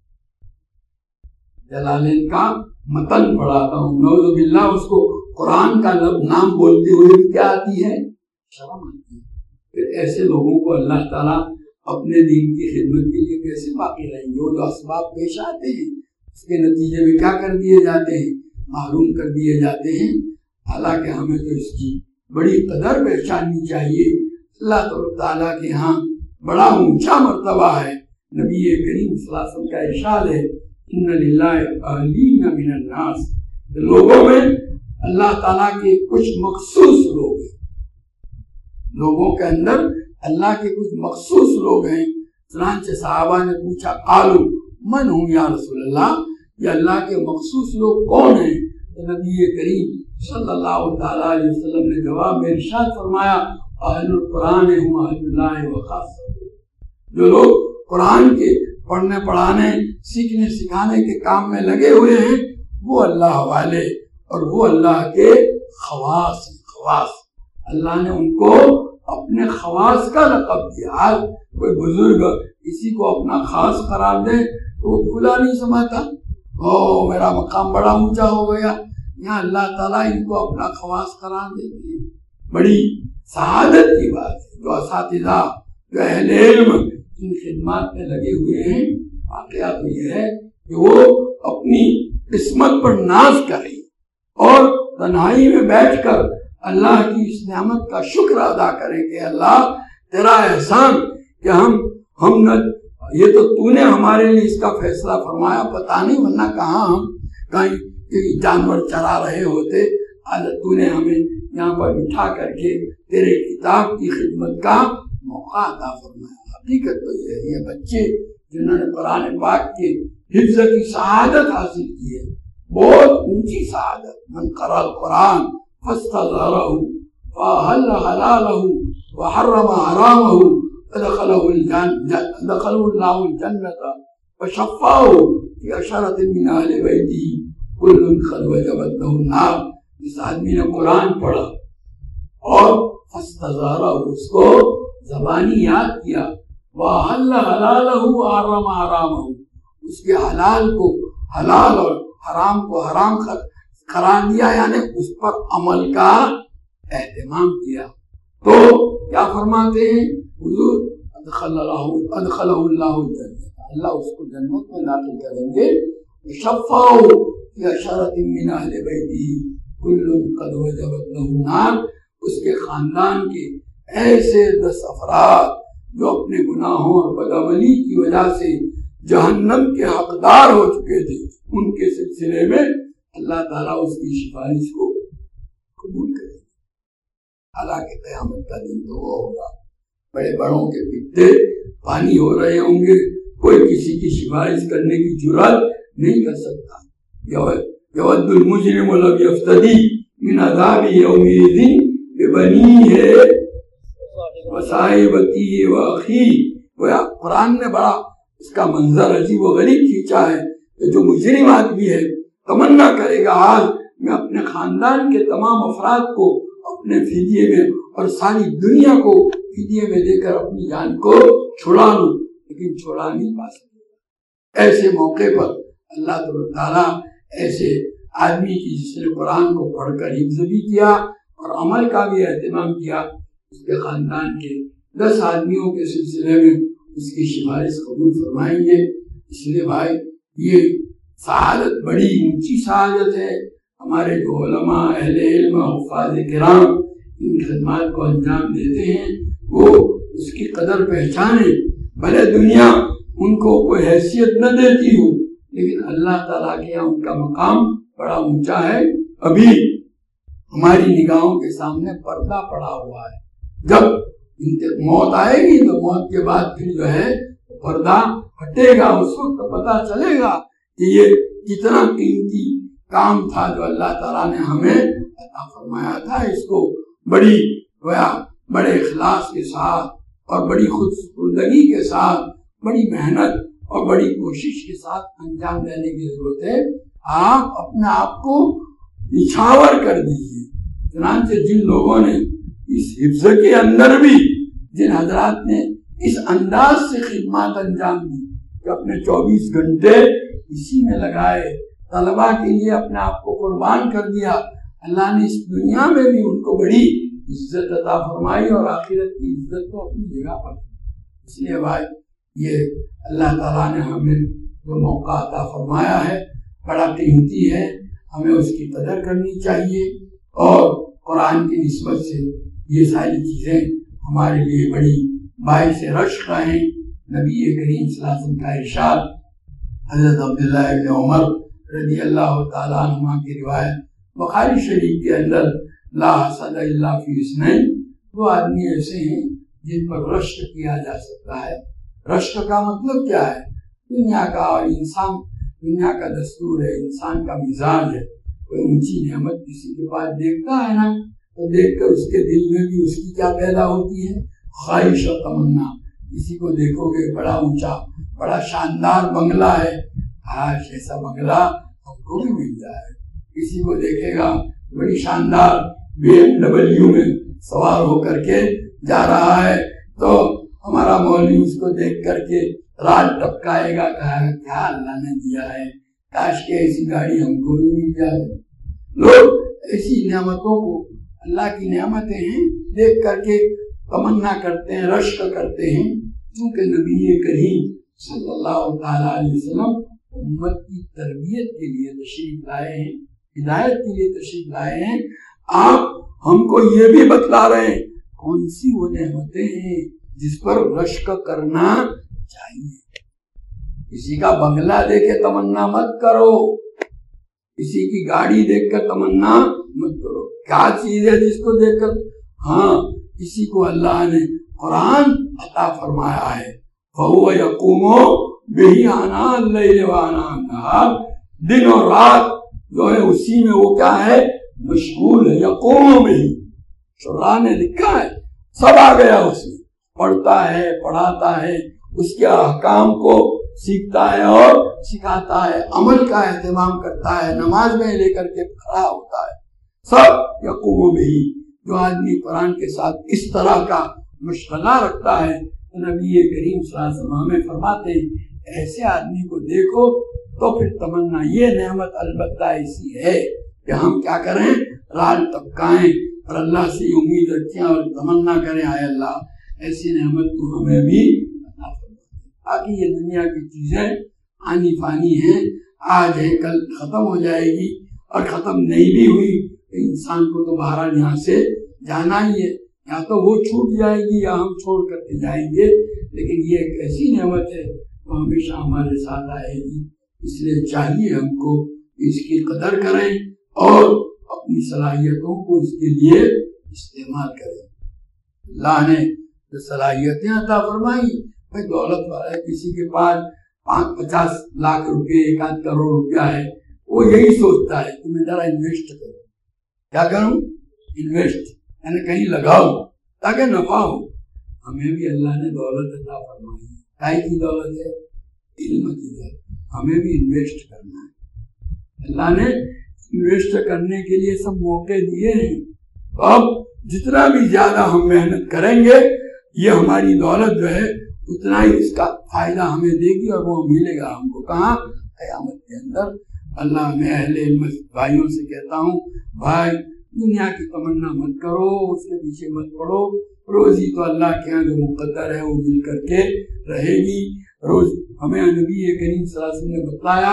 جلالین کا متن پڑھاتا ہوں۔ نعوذ باللہ اس کو قرآن کا نام بولتے ہوئے بھی کیا آتی ہے، شرم آتی ہے۔ پھر ایسے لوگوں کو اللہ تعالیٰ اپنے دین کی خدمت کے لیے کیسے باقی رہیں گے؟ وہ جو اسباب پیش آتے ہیں اس کے نتیجے میں کیا کر دیے جاتے ہیں، معلوم کر دیے جاتے ہیں۔ حالانکہ ہمیں تو اس کی بڑی قدر پہچاننی چاہیے۔ اللہ تعالیٰ کے ہاں بڑا اونچا مرتبہ ہے۔ نبی کریم صلی اللہ علیہ وسلم کا ارشاد ہے، ان للہ اہلین من الناس، لوگوں میں اللہ تعالیٰ کے کچھ مخصوص لوگ ہیں، لوگوں کے اندر اللہ کے کچھ مخصوص لوگ ہیں۔ چنانچہ صحابہ نے پوچھا، قالوا من ہوں یا رسول اللہ، یہ اللہ کے مخصوص لوگ کون ہیں؟ تو نبی کریم صلی اللہ تعالیٰ علیہ وسلم نے جواب میں ارشاد فرمایا، اہل القرآن ہم اہل اللہ وخاصۃ، جو لوگ قرآن کے پڑھنے پڑھانے سیکھنے سکھانے کے کام میں لگے ہوئے ہیں وہ اللہ والے اور وہ اللہ کے خواص ہیں۔ خواص، اللہ نے ان کو اپنے خواص کا لقب دیا۔ آج کوئی بزرگ کسی کو اپنا خاص قرار دے تو وہ بھولا نہیں سمجھتا، او میرا مقام بڑا اونچا ہو گیا۔ یہاں اللہ تعالیٰ ان کو اپنا خواص قرار دیتے ہیں، بڑی سعادت کی بات ہے۔ جو اساتذہ، جو اہل علم ان خدمات میں لگے ہوئے ہیں، واقعہ تو یہ ہے کہ وہ اپنی قسمت پر ناز کریں اور تنہائی میں بیٹھ کر اللہ کی اس نعمت کا شکر ادا کریں کہ اللہ تیرا احسان کہ ہم نہ، یہ تو تو نے ہمارے لیے اس کا فیصلہ فرمایا، پتہ نہیں ورنہ کہاں ہم کہیں جانور چرا رہے ہوتے، آج تو نے ہمیں یہاں پر بٹھا کر کے تیرے کتاب کی خدمت کا موقع عطا فرمایا۔ حقیقت تو یہ ہے، یہ بچے جنہوں نے قرآن پاک کے حفظ کی سعادت حاصل کی ہے، بہت اونچی سعادت۔ من قرأ القرآن فاستظہرہ فاحل حلالہ وحرم حرامہ ادخلہ اللہ الجنۃ وشفعہ فی عشرۃ من اہل بیتہ کل قد وجبت لہ النار۔ جس آدمی نے قرآن پڑھا اور فاستظہرہ، اس کو زبانی یاد کیا، وحل حلالہ وحرم حرامہ، اس کے حلال کو حلال اور حرام کو حرام قرار دیا، یعنی اس پر عمل کا اہتمام کیا، تو کیا فرماتے ہیں حضور، ادخلہ اللہ الجنۃ، اللہ اس کو جنت میں داخل کریں گے۔ شفعہ فی عشرۃ من اہل بیتہ کل قد وجبت لہ النار، اس کے خاندان کے ایسے 10 افراد جو اپنے گناہوں اور بدعملی کی وجہ سے جہنم کے حقدار ہو چکے تھے، ان کے سلسلے میں اللہ تعالیٰ اس کی سفارش کو قبول کرے گا۔ حالانکہ قیامت کا دن تو وہ ہوگا، بڑے بڑوں کے پتے پانی ہو رہے ہوں گے، کوئی کسی کی سفارش کرنے کی جرات نہیں کر سکتا۔ یود المجرم لو یفتدی من عذاب یومئذ ببنیہ وصاحبتہ واخیہ۔ قرآن نے بڑا اس کا منظر عجیب و غریب کھینچا ہے کہ جو مجرم آدمی ہے تمنا کرے گا آج میں اپنے خاندان کے تمام افراد کو اپنے فدیے میں اور ساری دنیا کو فدیے میں دے کر اپنی جان کو چھڑا لوں، لیکن چھڑا نہیں پا سکے۔ ایسے موقع پر اللہ تعالیٰ ایسے آدمی کی جس نے قرآن کو پڑھ کر حفظ بھی کیا اور عمل کا بھی اہتمام کیا، اس کے خاندان کے 10 آدمیوں کے سلسلے میں اس کی سفارش قبول فرمائیں گے۔ اس لیے بھائی یہ سعادت بڑی اونچی سعادت ہے۔ ہمارے جو علماء، اہل علم، حفاظ کرام ان خدمات کو انجام دیتے ہیں وہ اس کی قدر پہچانے، بھلے دنیا ان کو کوئی حیثیت نہ دیتی ہو، لیکن اللہ تعالیٰ کے یہاں ان کا مقام بڑا اونچا ہے۔ ابھی ہماری نگاہوں کے سامنے پردہ پڑا ہوا ہے، جب موت آئے گی تو موت کے بعد پھر جو ہے پردہ ہٹے گا، اس وقت پتہ چلے گا کہ یہ کتنا قیمتی کام تھا جو اللہ تعالیٰ نے ہمیں عطا فرمایا تھا۔ اس کو بڑے اخلاص کے ساتھ اور بڑی خود سپردگی کے ساتھ، بڑی محنت اور بڑی کوشش کے ساتھ انجام دینے کی ضرورت ہے۔ آپ اپنے آپ کو نچھاور کر دیجیے۔ چنانچہ جن لوگوں نے اس حفظ کے اندر بھی، جن حضرات نے اس انداز سے خدمات انجام دی کہ اپنے 24 گھنٹے اسی میں لگائے، طلباء کے لیے اپنے آپ کو قربان کر دیا، اللہ نے اس دنیا میں بھی ان کو بڑی عزت عطا فرمائی اور آخرت کی عزت تو اپنی جگہ پر۔ اس لیے بھائی یہ اللہ تعالیٰ نے ہمیں جو موقع عطا فرمایا ہے بڑا قیمتی ہے، ہمیں اس کی قدر کرنی چاہیے، اور قرآن کی نسبت سے یہ ساری چیزیں ہمارے لیے بڑی باعث رشک ہیں۔ نبی کریم صلی اللہ علیہ وسلم کا ارشاد، حضرت عبداللہ ابن عمر رضی اللہ تعالیٰ عنہ کی روایت بخاری شریف کے اندر، لا حسد الا فی اثنین، وہ آدمی ایسے ہیں جن پر رشک کیا جا سکتا ہے۔ رشک کا مطلب کیا ہے؟ دنیا کا، اور انسان دنیا کا دستور ہے، انسان کا مزاج ہے، کوئی اونچی نعمت کسی کے پاس دیکھتا ہے نا تو دیکھ کر اس کے دل میں بھی اس کی کیا پیدا ہوتی ہے؟ خواہش اور تمنا۔ کسی کو دیکھو گے بڑا اونچا بڑا شاندار بنگلہ ہے، کاش ایسا بنگلہ ہم کو بھی مل جائے۔ کسی کو دیکھے گا بڑی شاندار BMW میں سوار ہو کر کے جا رہا ہے تو ہمارا مولوی اس کو دیکھ کر کے راج ٹپکائے گا، کہا کیا اللہ نے دیا ہے، کاش کہ ایسی گاڑی ہم کو بھی مل جائے۔ لوگ ایسی نعمتوں کو، اللہ کی نعمتیں ہیں، دیکھ کر کے تمنا کرتے ہیں، رشک کرتے ہیں، کیونکہ نبی کریم صلی اللہ تعالیٰ علیہ وسلم امت کی تربیت کے لیے تشریف لائے ہیں، ہدایت کے لیے تشریف لائے ہیں۔ آپ ہم کو یہ بھی بتلا رہے ہیں کون سی وہ نعمتیں ہیں جس پر رشک کرنا چاہیے۔ کسی کا بنگلہ دیکھ کے تمنا مت کرو، کسی کی گاڑی دیکھ کر تمنا مت کرو۔ کیا چیز ہے جس کو دیکھ کر؟ ہاں، کسی کو اللہ نے قرآن عطا فرمایا ہے، فَهُوَ يَقُومُ بِهِ آنَاءَ اللَّيْلِ وَآنَاءَ النَّهَارِ، دن اور رات جو ہے اسی میں وہ کیا ہے؟ مشغول ہے۔ یقوم بِهِ، شراح نے لکھا ہے، سب آ گیا اس میں، پڑھتا ہے، پڑھاتا ہے، اس کے احکام کو سیکھتا ہے اور سکھاتا ہے، عمل کا اہتمام کرتا ہے، نماز میں لے کر کے کھڑا ہوتا ہے، سب یقوم بِهِ۔ جو آدمی قرآن کے ساتھ اس طرح کا مشغلہ رکھتا ہے، نبی کریم صلی اللہ علیہ وسلم ہمیں فرماتے ہیں ایسے آدمی کو دیکھو تو پھر تمنا، یہ نعمت البتہ ایسی ہے کہ ہم کیا کریں؟ رال ٹپکائیں اور اللہ سے امید رکھیں اور تمنا کریں، آئے اللہ ایسی نعمت تو ہمیں بھی عطا فرما۔ باقی یہ دنیا کی چیزیں آنی فانی ہیں، آج ہے کل ختم ہو جائے گی، اور ختم نہیں بھی ہوئی انسان کو تو بہرحال یہاں سے جانا ہی ہے، یا تو وہ چھوٹ جائے گی یا ہم چھوڑ کر کے جائیں گے، لیکن یہ ایک ایسی نعمت ہے جو ہمیشہ ہمارے ساتھ آئے گی۔ اس لیے چاہیے ہم کو اس کی قدر کریں اور اپنی صلاحیتوں کو اس کے لیے استعمال کریں۔ اللہ نے جو صلاحیتیں عطا فرمائی، بھائی دولت والا ہے، کسی کے پاس 50 لاکھ روپے، 1 کروڑ روپیہ ہے، وہ یہی سوچتا ہے کہ میں ذرا انویسٹ کروں۔ کیا کروں؟ انویسٹ، یعنی کہیں لگاؤں تاکہ نفع ہو۔ ہمیں بھی اللہ نے دولت عطا فرمائی ہے، کائے کی دولت ہے؟ علم کی دولت۔ ہمیں بھی انویسٹ کرنا ہے، اللہ نے انویسٹ کرنے کے لیے سب موقع دیے ہیں، تو اب جتنا بھی زیادہ ہم محنت کریں گے یہ ہماری دولت جو ہے اتنا ہی اس کا فائدہ ہمیں دے گی، اور وہ ملے گا ہم کو کہاں؟ قیامت کے اندر۔ اللہ میں اہل علم بھائیوں سے کہتا ہوں، بھائی دنیا کی تمنا مت کرو، اس کے پیچھے مت پڑو، روزی تو اللہ کے یہاں جو مقدر ہے وہ مل کر کے رہے گی۔ روز ہمیں نبی کریم صلی اللہ علیہ وسلم نے بتایا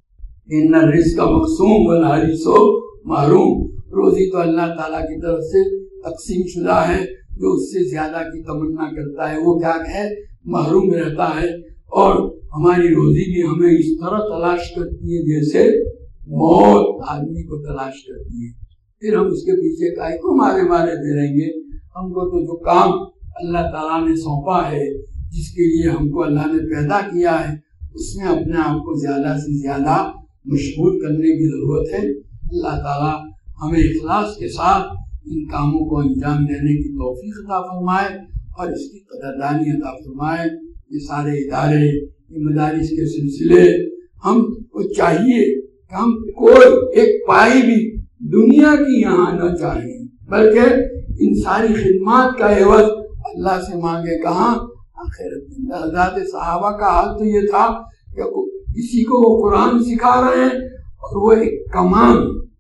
ان الرزق مقسوم والحریص محروم، روزی تو اللہ تعالیٰ کی طرف سے تقسیم شدہ ہے، جو اس سے زیادہ کی تمنا کرتا ہے وہ کیا ہے؟ محروم رہتا ہے۔ اور ہماری روزی بھی ہمیں اس طرح تلاش کرتی ہے جیسے موت آدمی کو تلاش کرتی ہے، پھر ہم اس کے پیچھے کائی کو مارے پھریں گے؟ ہم کو تو جو کام اللہ تعالیٰ نے سونپا ہے، جس کے لیے ہم کو اللہ نے پیدا کیا ہے، اس میں اپنے آپ کو زیادہ سے زیادہ مشغول کرنے کی ضرورت ہے۔ اللہ تعالیٰ ہمیں اخلاص کے ساتھ ان کاموں کو انجام دینے کی توفیق عطا فرمائے اور اس کی قدردانی عطا فرمائے۔ یہ سارے ادارے، یہ مدارس کے سلسلے، ہم کو چاہیے کہ ہم کوئی ایک پائی بھی دنیا کی یہاں نہ چاہیں، بلکہ ان ساری خدمات کا عوض اللہ سے مانگے۔ کہاں؟ آخرت میں۔ حضرات صحابہ کا حال تو یہ تھا کہ کسی کو وہ قرآن سکھا رہے ہیں اور وہ ایک کمان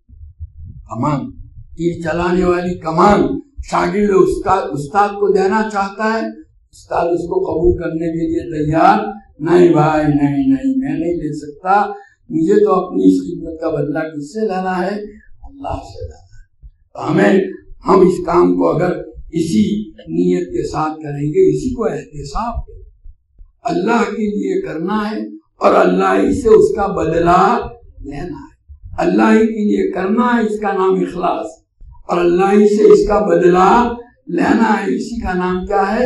تیر چلانے والی کمان شاگرد استاد کو دینا چاہتا ہے، استاد اس کو قبول کرنے کے لیے تیار نہیں، بھائی نہیں، میں نہیں لے سکتا، مجھے تو اپنی اس خدمت کا بدلہ کس سے لینا ہے؟ اللہ سے لینا ہے۔ تو ہم اس کام کو اگر اسی نیت کے ساتھ کریں گے، اسی کو احتساب اللہ کے لیے کرنا ہے اور اللہ ہی سے اس کا بدلہ لینا ہے، اللہ ہی کے لیے کرنا ہے، اس کا نام اخلاص، اور اللہ ہی سے اس کا بدلہ لینا ہے، اسی کا نام کیا ہے؟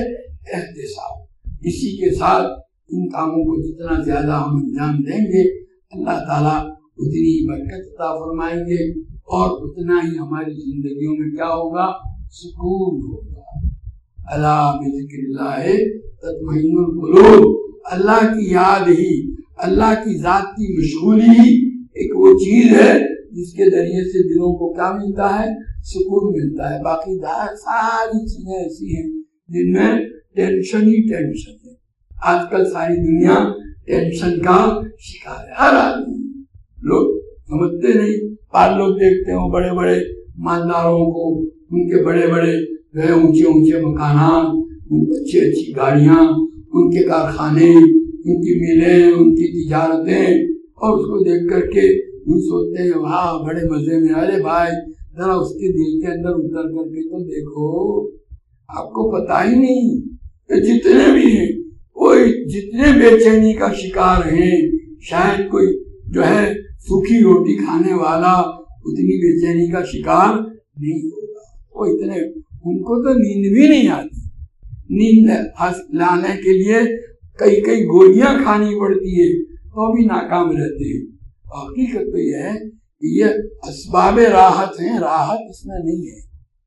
احتساب۔ اسی کے ساتھ ان کاموں کو جتنا زیادہ ہم انجام دیں گے، اللہ تعالیٰ اتنی ہی برکت عطا فرمائیں گے اور اتنا ہی ہماری زندگیوں میں کیا ہوگا؟ سکون ہوگا۔ الا بذکر اللہ تطمئن القلوب، اللہ کی یاد ہی، اللہ کی ذات کی مشغولی ہی ایک وہ چیز ہے جس کے ذریعے سے دلوں کو کیا ملتا ہے؟ سکون ملتا ہے۔ باقی ساری چیزیں ایسی ہیں جن میں ٹینشن ہی ٹینشن ہے۔ آج کل ساری دنیا ٹینشن کا شکار ہے، ہر آدمی۔ لوگ سمجھتے نہیں، بعض لوگ دیکھتے ہیں بڑے بڑے مالداروں کو، ان کے بڑے بڑے اونچے اونچے مکانات، اچھی اچھی گاڑیاں، ان کے کارخانے، ان کی ملیں، ان کی تجارتیں، اور اس کو دیکھ کر کے سوچتے ہیں واہ بڑے مزے میں۔ ارے بھائی ذرا اس کے دل کے اندر اتر کر کے تو دیکھو، آپ کو پتا ہی نہیں کہ جتنے بھی ہیں کوئی جتنے بے چینی کا شکار ہیں، شاید کوئی جو ہے سوکھی روٹی کھانے والا اتنی بے چینی کا شکار نہیں ہوگا۔ وہ اتنے، ان کو تو نیند بھی نہیں آتی، نیند لانے کے لیے کئی گولیاں کھانی پڑتی ہے تو بھی ناکام رہتے ہیں۔ حقیقت تو یہ ہے کہ یہ اسباب راحت ہیں، راحت اس میں نہیں ہے۔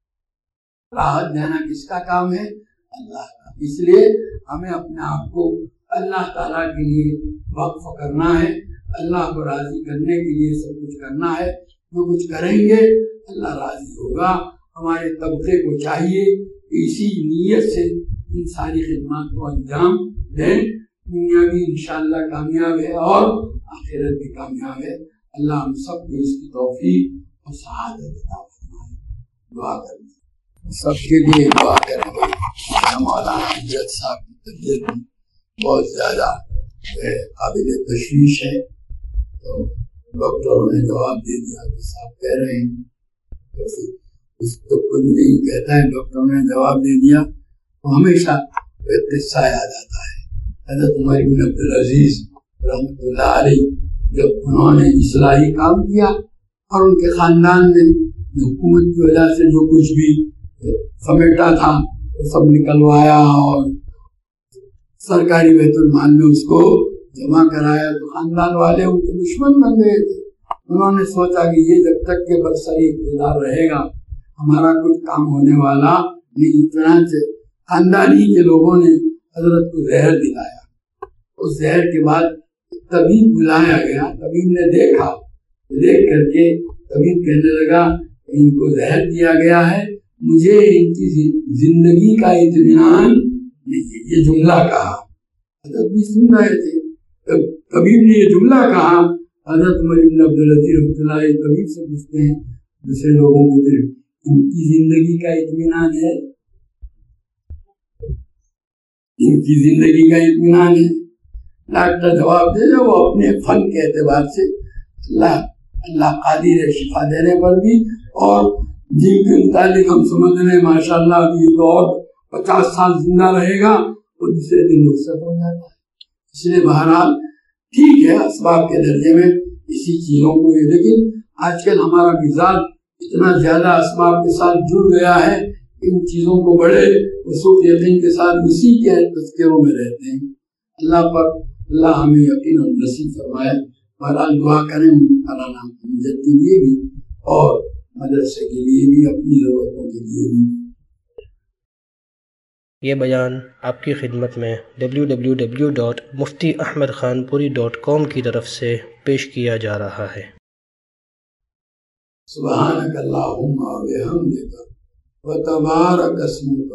راحت دینا کس کا کام ہے؟ اللہ کا۔ اس لیے ہمیں اپنے آپ کو اللہ تعالیٰ کے لیے وقف کرنا ہے، اللہ کو راضی کرنے کے لیے سب کچھ کرنا ہے۔ جو کچھ کریں گے اللہ راضی ہوگا۔ ہمارے طبقے کو چاہیے کہ اسی نیت سے ان ساری خدمات کو انجام دیں۔ دنیا بھی انشاءاللہ کامیاب ہے اور آخرت بھی کامیاب ہے۔ اللہ ہم سب کو اس کی توفیق اور سعادت عطا فرمائے۔ دعا کریں، سب کے لیے دعا کریں گے۔ مولانا امجد صاحب کی طبیعت بہت زیادہ قابل تشویش ہے، تو ڈاکٹروں نے جواب دے دیا کہ صاحب کہہ رہے ہیں، اس تو کوئی نہیں کہتا ہے، ڈاکٹروں نے جواب دے دیا۔ تو ہمیشہ ایک قصہ یاد آتا ہے، حضرت عمر بن عبدالعزیز رحمۃ اللہ علیہ، جب انہوں نے اصلاحی کام کیا اور ان کے خاندان نے حکومت کی وجہ سے جو کچھ بھی سمیٹا تھا وہ سب نکلوایا اور سرکاری بیت المال میں اس کو جمع کرایا، تو خاندان والے ان کے دشمن بن گئے تھے۔ انہوں نے سوچا کہ یہ جب تک کہ برسری اقتدار رہے گا ہمارا کچھ کام ہونے والا نہیں۔ چنانچہ خاندانی کے لوگوں نے حضرت کو زہر دلایا۔ اس زہر کے بعد طبیب بلایا گیا، طبیب نے دیکھا، دیکھ کر کے طبیب کہنے لگا کہ ان کو زہر دیا گیا ہے، مجھے ان کی زندگی کا اطمینان نہیں۔ یہ جملہ کہا، حضرت بھی سن رہے تھے، طبیب نے یہ جملہ کہا۔ حضرت عمر بن عبدالعزیز رحمۃ اللہ علیہ طبیب سے پوچھتے ہیں دوسرے لوگوں کی طرف، ان کی زندگی کا اطمینان ہے؟ ان کی زندگی کا اطمینان ہے؟ ڈاکٹر جواب دے دے، وہ اپنے فن کے اعتبار سے اللہ قادر ہے شفا دینے پر بھی، اور جن کے متعلق ہم سمجھ رہے ہیں ماشاءاللہ ابھی یہ تو اور 50 سال زندہ رہے گا، وہ دوسرے دن رخصت ہو جاتا ہے۔ اس لیے بہرحال ٹھیک ہے اسباب کے درجے میں اسی چیزوں کو، لیکن آج کل ہمارا مزاج اتنا زیادہ اسباب کے ساتھ جڑ گیا ہے ان چیزوں کو بڑے وثوق یقین کے ساتھ اسی کے تذکروں میں رہتے ہیں. اللہ ہمیں یقین اور نصیب فرمائے. بہرحال دعا کریں مولانا امجد کے لیے بھی اور مدرسے کے لیے بھی, اپنی ضرورتوں کے لیے بھی. یہ بیان آپ کی خدمت میں www.muftiahmedkhanpuri.com کی طرف سے پیش کیا جا رہا ہے. سبحانک اللہم وبحمدک وتبارک اسمک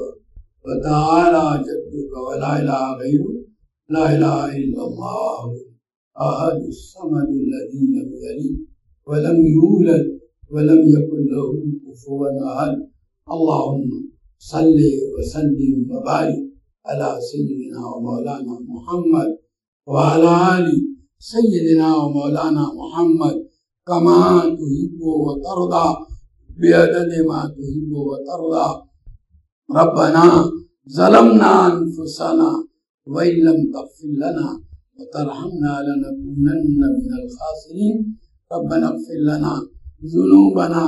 وتعالی جدک ولا الہ غیرک لا الہ الا اللہ احد الصمد الذی لم یلد ولم یولد ولم یکن له کفوا احد. اللہم صلی وسلم وبارک علی سیدنا و مولانا محمد وعلی آل سیدنا و مولانا محمد کما تحب وترضى بعدد ما تحب وترضى. ربنا ظلمنا انفسنا وان لم تغفر لنا وترحمنا لنكونن من الخاسرين. ربنا اغفر لنا ذنوبنا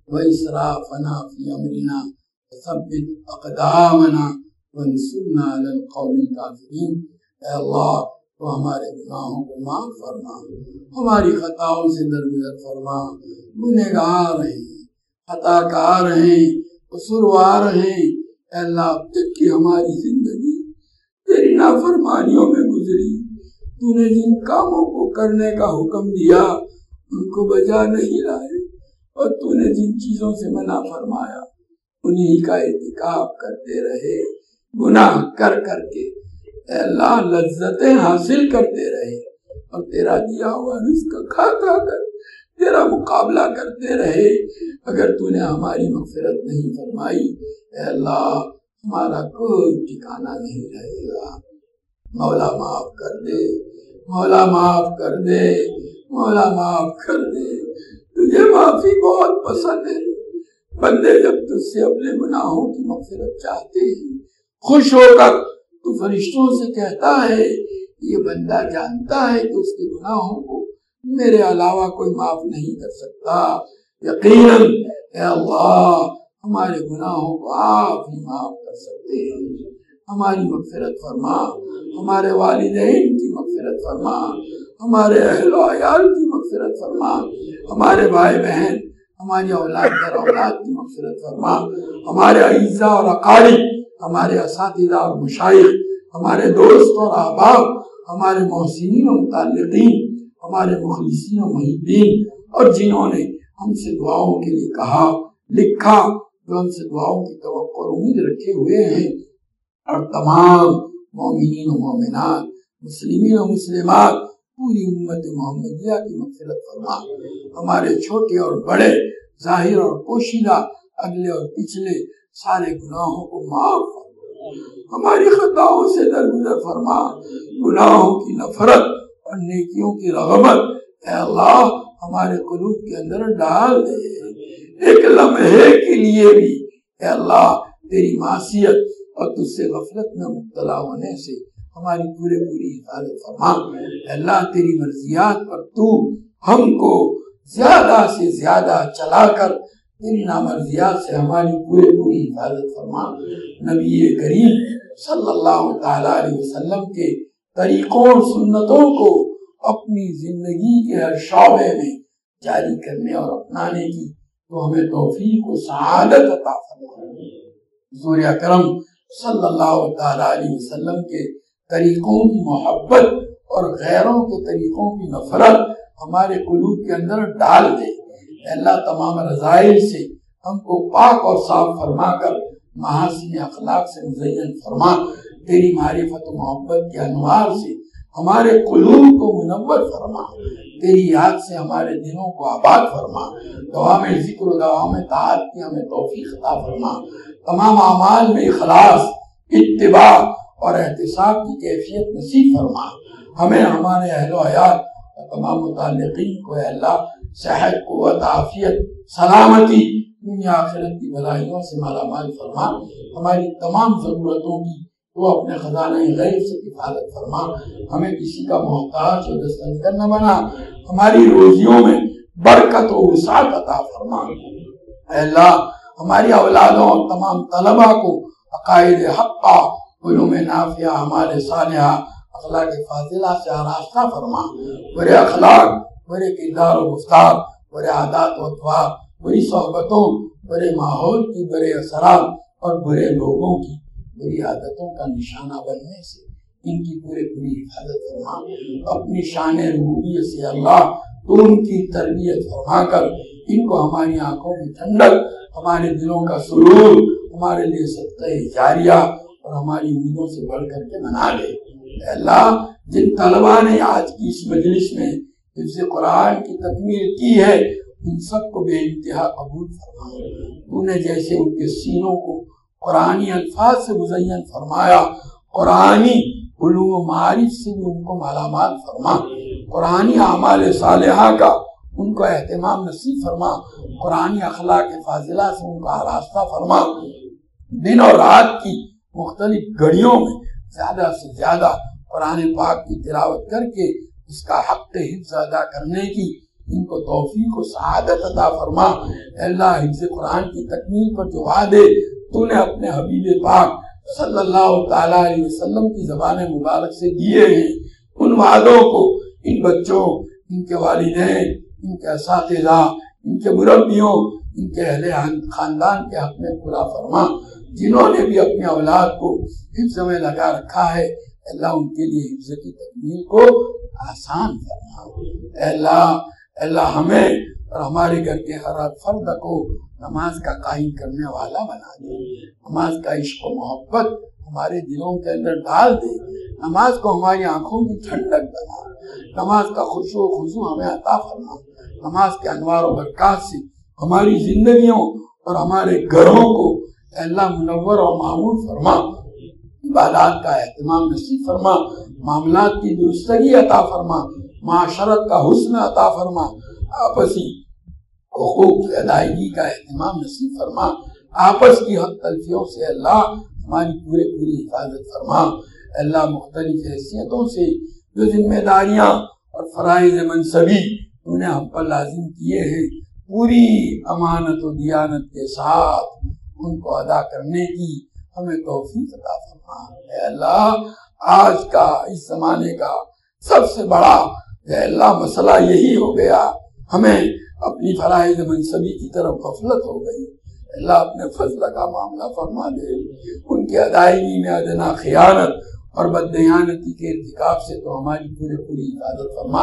واسرافنا في امرنا وثبت اقدامنا وانصرنا على القوم الكافرين. اے اللہ تو ہمارے گناہوں کو معاف فرما, ہماری خطاؤں سے درگزر فرما. گنہگار ہیں, خطا کار ہیں, قصوروار ہیں. اے اللہ اب تک کی ہماری زندگی تیری نافرمانیوں میں گزری. تو نے جن کاموں کو کرنے کا حکم دیا ان کو بجا نہیں لائے, اور تو نے جن چیزوں سے منع فرمایا انہی کا ارتکاب کرتے رہے. گناہ کر کر کے اے اللہ لذتیں حاصل کرتے رہے, اور تیرا دیا ہوا رزق کھا کھا کر تیرا مقابلہ کرتے رہے. اگر تو نے ہماری مغفرت نہیں فرمائی اے اللہ ہمارا کوئی ٹھکانہ نہیں رہے گا. مولا معاف کر دے, مولا معاف کر دے, مولا معاف کر دے. تجھے معافی بہت پسند ہے. بندے جب تجھ سے اپنے گناہوں کی مغفرت چاہتے ہیں, خوش ہو کر تو فرشتوں سے کہتا ہے یہ بندہ جانتا ہے کہ اس کے گناہوں کو میرے علاوہ کوئی معاف نہیں کر سکتا. یقیناً اے اللہ ہمارے گناہوں کو آپ ہی معاف کر سکتے ہیں. ہماری مغفرت فرما, ہمارے والدین کی مغفرت فرما, ہمارے اہل و عیال کی مغفرت فرما, ہمارے بھائی بہن, ہماری اولاد در اولاد کی مغفرت فرما. ہمارے اعزاء اور اقارب, ہمارے اساتذہ اور مشائخ, ہمارے دوست اور احباب, ہمارے محسنین و متعلقین, ہمارے مخلصین و محبین, اور جنہوں نے ہم سے دعاؤں کے لیے کہا لکھا, جو ہم سے دعاؤں کی توقع اور امید رکھے ہوئے ہیں, اور تمام مومنین و مومنات, مسلمین و مسلمات, پوری امت محمدیہ کی مغفرت فرما. ہمارے چھوٹے اور بڑے, ظاہر اور پوشیدہ, اگلے اور پچھلے سارے گناہوں کو معاف فرما. ہماری خطاؤں سے درگزر فرما. گناہوں کی نفرت اور نیکیوں کی رغبت اے اللہ ہمارے قلوب کے اندر ڈال دے. ایک لمحے کے لیے بھی اے اللہ تیری معصیت اور تجھ سے غفلت میں مبتلا ہونے سے ہماری پوری حفاظت فرما. اے اللہ تیری مرضیات پر تو ہم کو زیادہ سے زیادہ چلا کر تیری نامرضیات سے ہماری پوری حفاظت فرما. نبی کریم صلی اللہ تعالیٰ علیہ وسلم کے طریقوں اور سنتوں کو اپنی زندگی کے ہر شعبے میں جاری کرنے اور اپنانے کی تو ہمیں توفیق و سعادت عطا فرما. حضور اکرم صلی اللہ تعالیٰ علیہ وسلم کے طریقوں کی محبت اور غیروں کے طریقوں کی نفرت ہمارے قلوب کے اندر ڈال دے. اللہ تمام رذائل سے ہم کو پاک اور صاف فرما کر محاسن اخلاق سے مزین فرما. تیری معرفت و محبت کے انوار سے ہمارے قلوب کو منور فرما. تیری یاد سے ہمارے دلوں کو آباد فرما. دوام ذکر و دوام طاعت کی ہمیں توفیق عطا فرما. تمام اعمال میں اخلاص, اتباع اور احتساب کی کیفیت نصیب فرما. ہمیں, ہمارے اہل و عیال اور تمام متعلقین کو اے اللہ صحت, قوت, عافیت, سلامتی, دنیا آخرت کی بھلائیوں سے مالا مال فرما. ہماری تمام ضرورتوں کی تو اپنے خزانہ غیب سے حفاظت فرما. ہمیں کسی کا محتاج و دستنگر نہ بنا. ہماری روزیوں میں برکت و وسعت عطا فرما. اے اللہ ہماری اولادوں اور تمام طلباء کو عقائد حقہ، علوم نافعہ، ہمارے صالحہ اخلاق فاضلہ سے آراستہ فرما، برے اخلاق، برے کردار و گفتار، برے عادات و اطوار، بری صحبتوں، برے ماحول کی، برے اثرات اور برے لوگوں کی بری عادتوں کا نشانہ بننے سے ان کی پوری حفاظت فرما۔ اپنی شان ربوبیت سے اللہ تو ان کی تربیت فرما کر ان کو ہماری آنکھوں کی ٹھنڈک، ہمارے دلوں کا سرور، ہمارے لیے صدقہ جاریہ اور ہماری امیدوں سے بڑھ کر کے بنا دے۔ اے اللہ، جن طلباء نے آج کی اس مجلس میں حفظ قرآن کی تکمیل کی ہے ان سب کو بے انتہا قبول فرما۔ تو نے جیسے ان کے سینوں کو قرآنی الفاظ سے مزین فرمایا، قرآنی علوم و معارف سے بھی ان کو مالا مال فرما، قرآنی اعمال صالحہ کا ان کو اہتمام نصیب فرما، قرآنی اخلاق فاضلہ سے ان کو آراستہ فرما، دن اور رات کی مختلف گھڑیوں میں زیادہ سے زیادہ قرآن پاک کی تلاوت کر کے اس کا حق حفظ ادا کرنے کی ان کو توفیق و سعادت عطا فرما۔ اے اللہ، حفظ قرآن کی تکمیل پر جو وعدے تو نے اپنے حبیب پاک صلی اللہ تعالیٰ علیہ وسلم کی زبان مبارک سے دیے ہیں، ان وعدوں کو ان بچوں، ان کے والدین، ان کے اساتذہ، ان کے مربیوں، ان کے اہل خاندان کے حق میں پورا فرما۔ جنہوں نے بھی اپنی اولاد کو حفظ میں لگا رکھا ہے اللہ ان کے لیے حفظ کی تکمیل کو آسان فرما۔ اے اللہ ہمیں اور ہمارے گھر کے ہر فرد کو نماز کا قائم کرنے والا بنا دے، نماز کا عشق و محبت ہمارے دلوں کے اندر ڈال دے، نماز کو ہماری آنکھوں کی ٹھنڈک بنا، نماز کا خشوع و خضوع ہمیں عطا فرما، نماز کے انوار و برکات سے ہماری زندگیوں اور ہمارے گھروں کو اے اللہ منور اور معمور فرما، عبادات کا اہتمام نصیب فرما، معاملات کی درستگی عطا فرما، معاشرت کا حسن عطا فرما، آپسی حقوق کی ادائیگی کا اہتمام نصیب فرما، آپس کی حق تلفیوں سے اللہ ہماری پوری حفاظت فرما۔ اے اللہ مختلف حیثیتوں سے جو ذمہ داریاں اور فرائض منصبی تو نے ہم پر لازم کیے ہیں پوری امانت و دیانت کے ساتھ ان کو ادا کرنے کی ہمیں توفیق عطا فرما۔ اے اللہ، آج کا اس زمانے کا سب سے بڑا اے اللہ مسئلہ یہی ہو گیا، ہمیں اپنی فرائض منصبی کی طرف غفلت ہو گئی۔ اللہ اپنے فضل کا معاملہ فرما دے، ان کی ادائیگی میں ادنا خیانت اور بددیانتی کے ارتکاب سے تو ہماری پوری حفاظت فرما۔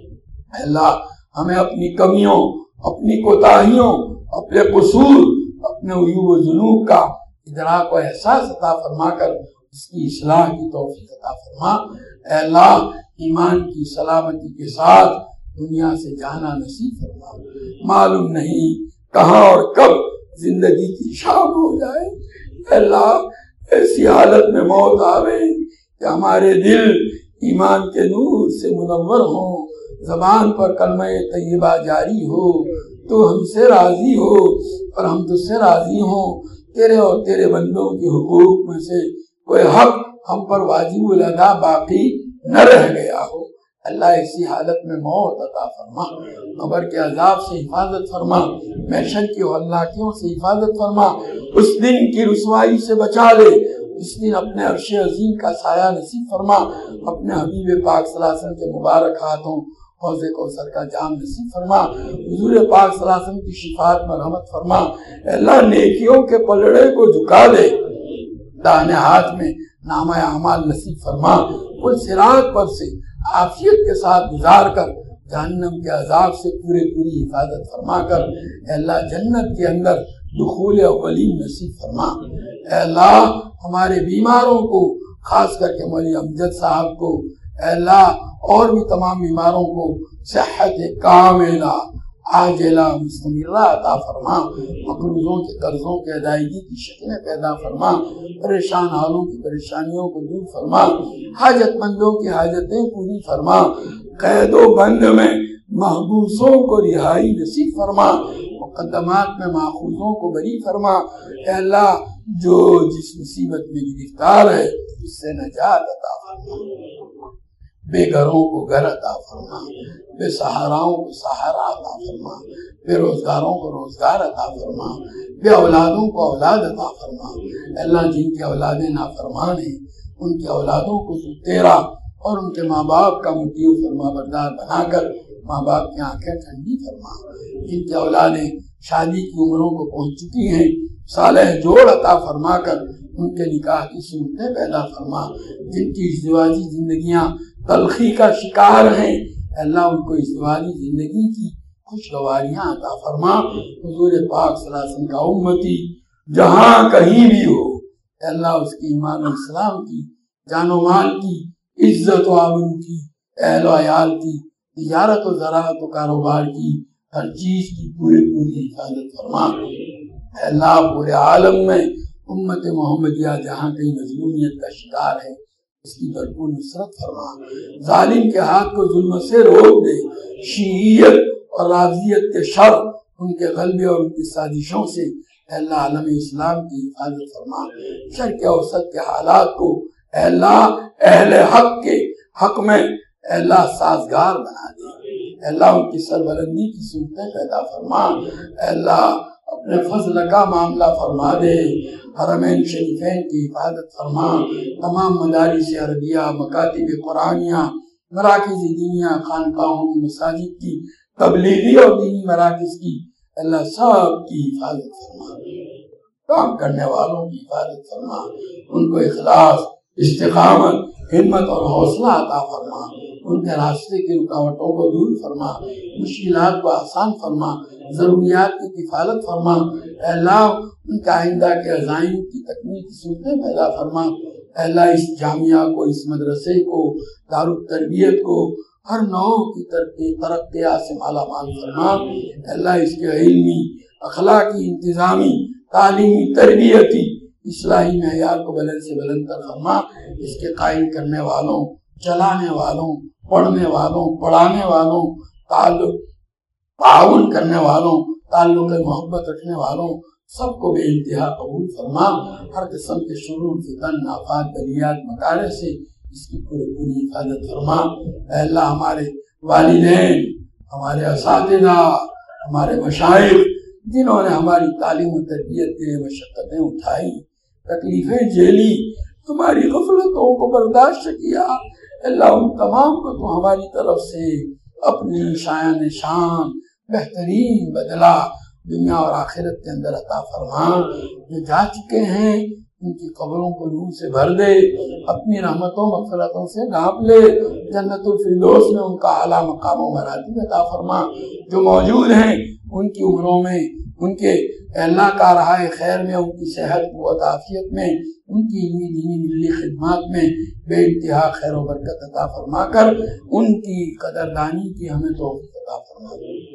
اے اللہ ہمیں اپنی کمیوں، اپنی کوتاہیوں، اپنے قصور، اپنے عیوب و ذنوب کا ادراک و احساس عطا فرما کر اس کی اصلاح کی توفیق عطا فرما۔ اے اللہ ایمان کی سلامتی کے ساتھ دنیا سے جانا نصیب فرما۔ معلوم نہیں کہاں اور کب زندگی کی شام ہو جائے، اے اللہ ایسی حالت میں موت آوے کہ ہمارے دل ایمان کے نور سے منور ہوں، زبان پر کلمہ طیبہ جاری ہو، تو ہم سے راضی ہو اور ہم تجھ سے راضی ہوں، تیرے اور تیرے بندوں کے حقوق میں سے کوئی حق ہم پر واجب الادا باقی نہ رہ گیا ہو۔ اللہ ایسی حالت میں موت عطا فرما، قبر کے عذاب سے حفاظت فرما، محشر کی ہلاکیوں سے حفاظت فرما، اس دن کی رسوائی سے بچا لے، اس دن اپنے عرش عظیم کا سایہ نصیب فرما، اپنے حبیب پاک صلی اللہ علیہ وسلم کے مبارک ہاتھوں حوض کوثر کا جام نصیب فرما، حضور پاک صلی اللہ علیہ وسلم کی شفاعت میں رحمت فرما۔ اے اللہ نیکیوں کے پلڑے کو جھکا دے، داہنے ہاتھ میں نامہ اعمال نصیب فرما، پل صراط پر سے عافیت کے ساتھ گزار کر جہنم کے عذاب سے پوری حفاظت فرما کر اے اللہ جنت کے اندر دخول اولین نصیب فرما۔ اے اللہ ہمارے بیماروں کو، خاص کر کے مولوی امجد صاحب کو، اے اللہ اور بھی تمام بیماروں کو صحت کاملہ عاجلہ مستمرہ عطا فرما، مقروضوں کے قرضوں کے ادائیگی کی شکلیں پیدا فرما، پریشان حالوں کی پریشانیوں کو دور فرما، حاجت مندوں کی حاجتیں پوری فرما، قید و بند میں محبوسوں کو رہائی نصیب فرما، مقدمات میں ماخوذوں کو بری فرما۔ اے اللہ جو جس مصیبت میں گرفتار ہے اس سے نجات عطا فرما۔ بے گھروں کو گھر عطا فرما، بے سہاراؤں کو سہارا عطا فرما، بے روزگاروں کو روزگار عطا فرما، بے اولادوں کو اولاد عطا فرما۔ اللہ جن کی اولادیں نافرمان ہیں ان کی اولادوں کو تو تیرا اور ان کے ماں باپ کا مطیع فرما بردار بنا کر ماں باپ کی آنکھیں ٹھنڈی فرما۔ جن کی اولادیں شادی کی عمروں کو پہنچ چکی ہیں صالح جوڑ عطا فرما کر ان کے نکاح کی صورتیں پیدا فرما۔ جن کی ازدواجی زندگیاں تلخی کا شکار ہیں اللہ ان کو ازدواجی زندگی کی خوشگواریاں عطا فرما۔ حضور پاک صلی اللہ علیہ وسلم کا امتی جہاں کہیں بھی ہو اللہ اس کی ایمان و اسلام کی، جان و مال کی، عزت و آبرو کی، اہل و عیال کی، تجارت و زراعت و کاروبار کی، ہر چیز کی پوری حفاظت فرما۔ اللہ پورے عالم میں امت محمدیہ جہاں کہیں مظلومیت کا شکار ہے اس کی بھرپور نصرت فرما۔ ظالم کے ہاتھ کو ظلم سے روک دے، شیعیت اور رافضیت کے شر ان کے غلبے اور ان کی سازشوں سے اللہ عالم اسلام کی حفاظت فرما۔ شرق اوسط کے حالات کو اللہ اہل حق کے حق میں اللہ سازگار بنا دے، اللہ ان کی سربلندی کی صورتیں پیدا فرما۔ اللہ اپنے فضل کا معاملہ فرما دے، حرمین شریفین کی حفاظت فرما، تمام مدارس عربیہ، مکاتب قرآنیہ، مراکز دینیہ، خانقاہوں کی، مساجد کی، تبلیغی اور دینی مراکز کی اللہ سب کی حفاظت فرما، کام کرنے والوں کی حفاظت فرما، ان کو اخلاص، استقامت، ہمت اور حوصلہ عطا فرما، ان کے راستے کی رکاوٹوں کو دور فرما، مشکلات کو آسان فرما، ضروریات کی کفالت فرما۔ اللہ ان کا آئندہ کے عزائم کی تکمیل کی صورتیں پیدا فرما۔ اللہ اس جامعہ کو، اس مدرسے کو، دارالتربیت کو ہر نوع کی ترقیات سے مالا مال فرما۔ اللہ اس کے علمی، اخلاقی، انتظامی، تعلیمی، تربیتی، اصلاحی معیار کو بلند سے بلند تر فرما۔ اس کے قائم کرنے والوں، چلانے والوں، پڑھنے والوں، پڑھانے والوں، تعاون کرنے والوں، تعلق محبت رکھنے والوں سب کو بے انتہا قبول فرما۔ ہر قسم کے شرور، فتن، آفات، بلیات، مکارے سے اس کی پوری حفاظت فرما۔ اے اللہ ہمارے والدین، ہمارے اساتذہ، ہمارے مشائخ جنہوں نے ہماری تعلیم و تربیت کے لیے مشقتیں اٹھائی، تکلیفیں جھیلی، تمہاری غفلتوں کو برداشت کیا، اللہ ان تمام کو تو ہماری طرف سے اپنی شایان شان بہترین بدلہ دنیا اور آخرت کے اندر عطا فرما۔ جو جا چکے ہیں ان کی قبروں کو نور سے بھر دے، اپنی رحمتوں مغفرتوں سے ڈھانپ لے، جنت الفردوس میں ان کا اعلیٰ مقام و مراتب عطا فرما۔ جو موجود ہیں ان کی عمروں میں، ان کے اللہ کا راہ خیر میں، ان کی صحت قوت عافیت میں، ان کی علمی دینی ملی خدمات میں بے انتہا خیر و برکت عطا فرما کر ان کی قدردانی کی ہمیں توفیق عطا فرما۔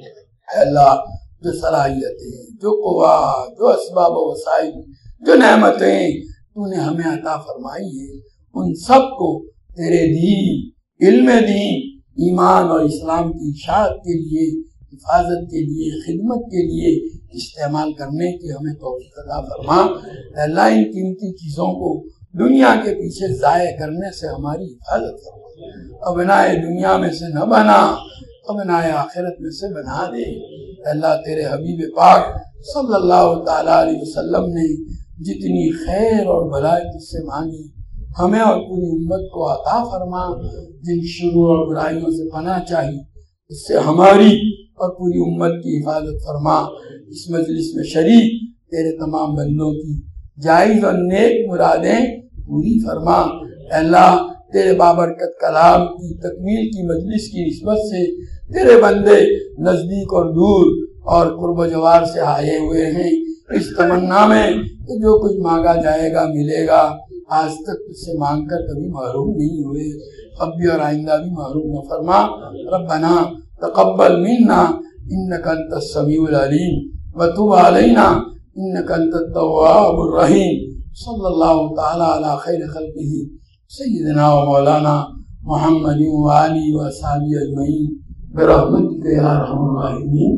اے اللہ جو صلاحیتیں، جو قوت، جو اسباب و وسائل، جو نعمتیں تو نے ہمیں عطا فرمائی ہیں ان سب کو تیرے دین، علم دین، ایمان اور اسلام کی اشاعت کے لیے، حفاظت کے لیے، خدمت کے لیے استعمال کرنے کی ہمیں توفیق عطا فرما۔ اللہ ان قیمتی چیزوں کو دنیا کے پیچھے ضائع کرنے سے ہماری حفاظت فرما، ابنائے دنیا میں سے نہ بنا، ابنائے آخرت میں سے بنا دے۔ اللہ تیرے حبیب پاک صلی اللہ تعالیٰ علیہ وسلم نے جتنی خیر اور بھلائی تجھ سے مانگی ہمیں اور پوری امت کو عطا فرما۔ جن شرور اور برائیوں سے پناہ چاہی اس سے ہماری اور پوری امت کی حفاظت فرما۔ اس مجلس میں شریک تیرے تمام بندوں کی جائز اور نیک مرادیں پوری فرما۔ اے اللہ تیرے بابرکت کلام کی تکمیل کی مجلس کی نسبت سے تیرے بندے نزدیک اور دور اور قرب و جوار سے آئے ہوئے ہیں، اس تمنا میں کہ جو کچھ مانگا جائے گا ملے گا۔ آج تک تجھ سے مانگ کر کبھی محروم نہیں ہوئے، اب بھی اور آئندہ بھی محروم نہ فرما۔ ربنا تقبل منا انک انت السمیع العلیم وتب علینا انک انت التواب الرحیم۔ صلی اللہ تعالی علی خیر خلقہ سیدنا و مولانا محمد وآلہ وصحبہ اجمعین برحمتک یا ارحم الراحمین۔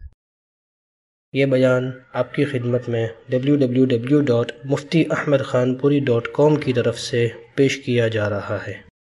یہ بیان آپ کی خدمت میں www.muftiahmedkhanpuri.com کی طرف سے پیش کیا جا رہا ہے۔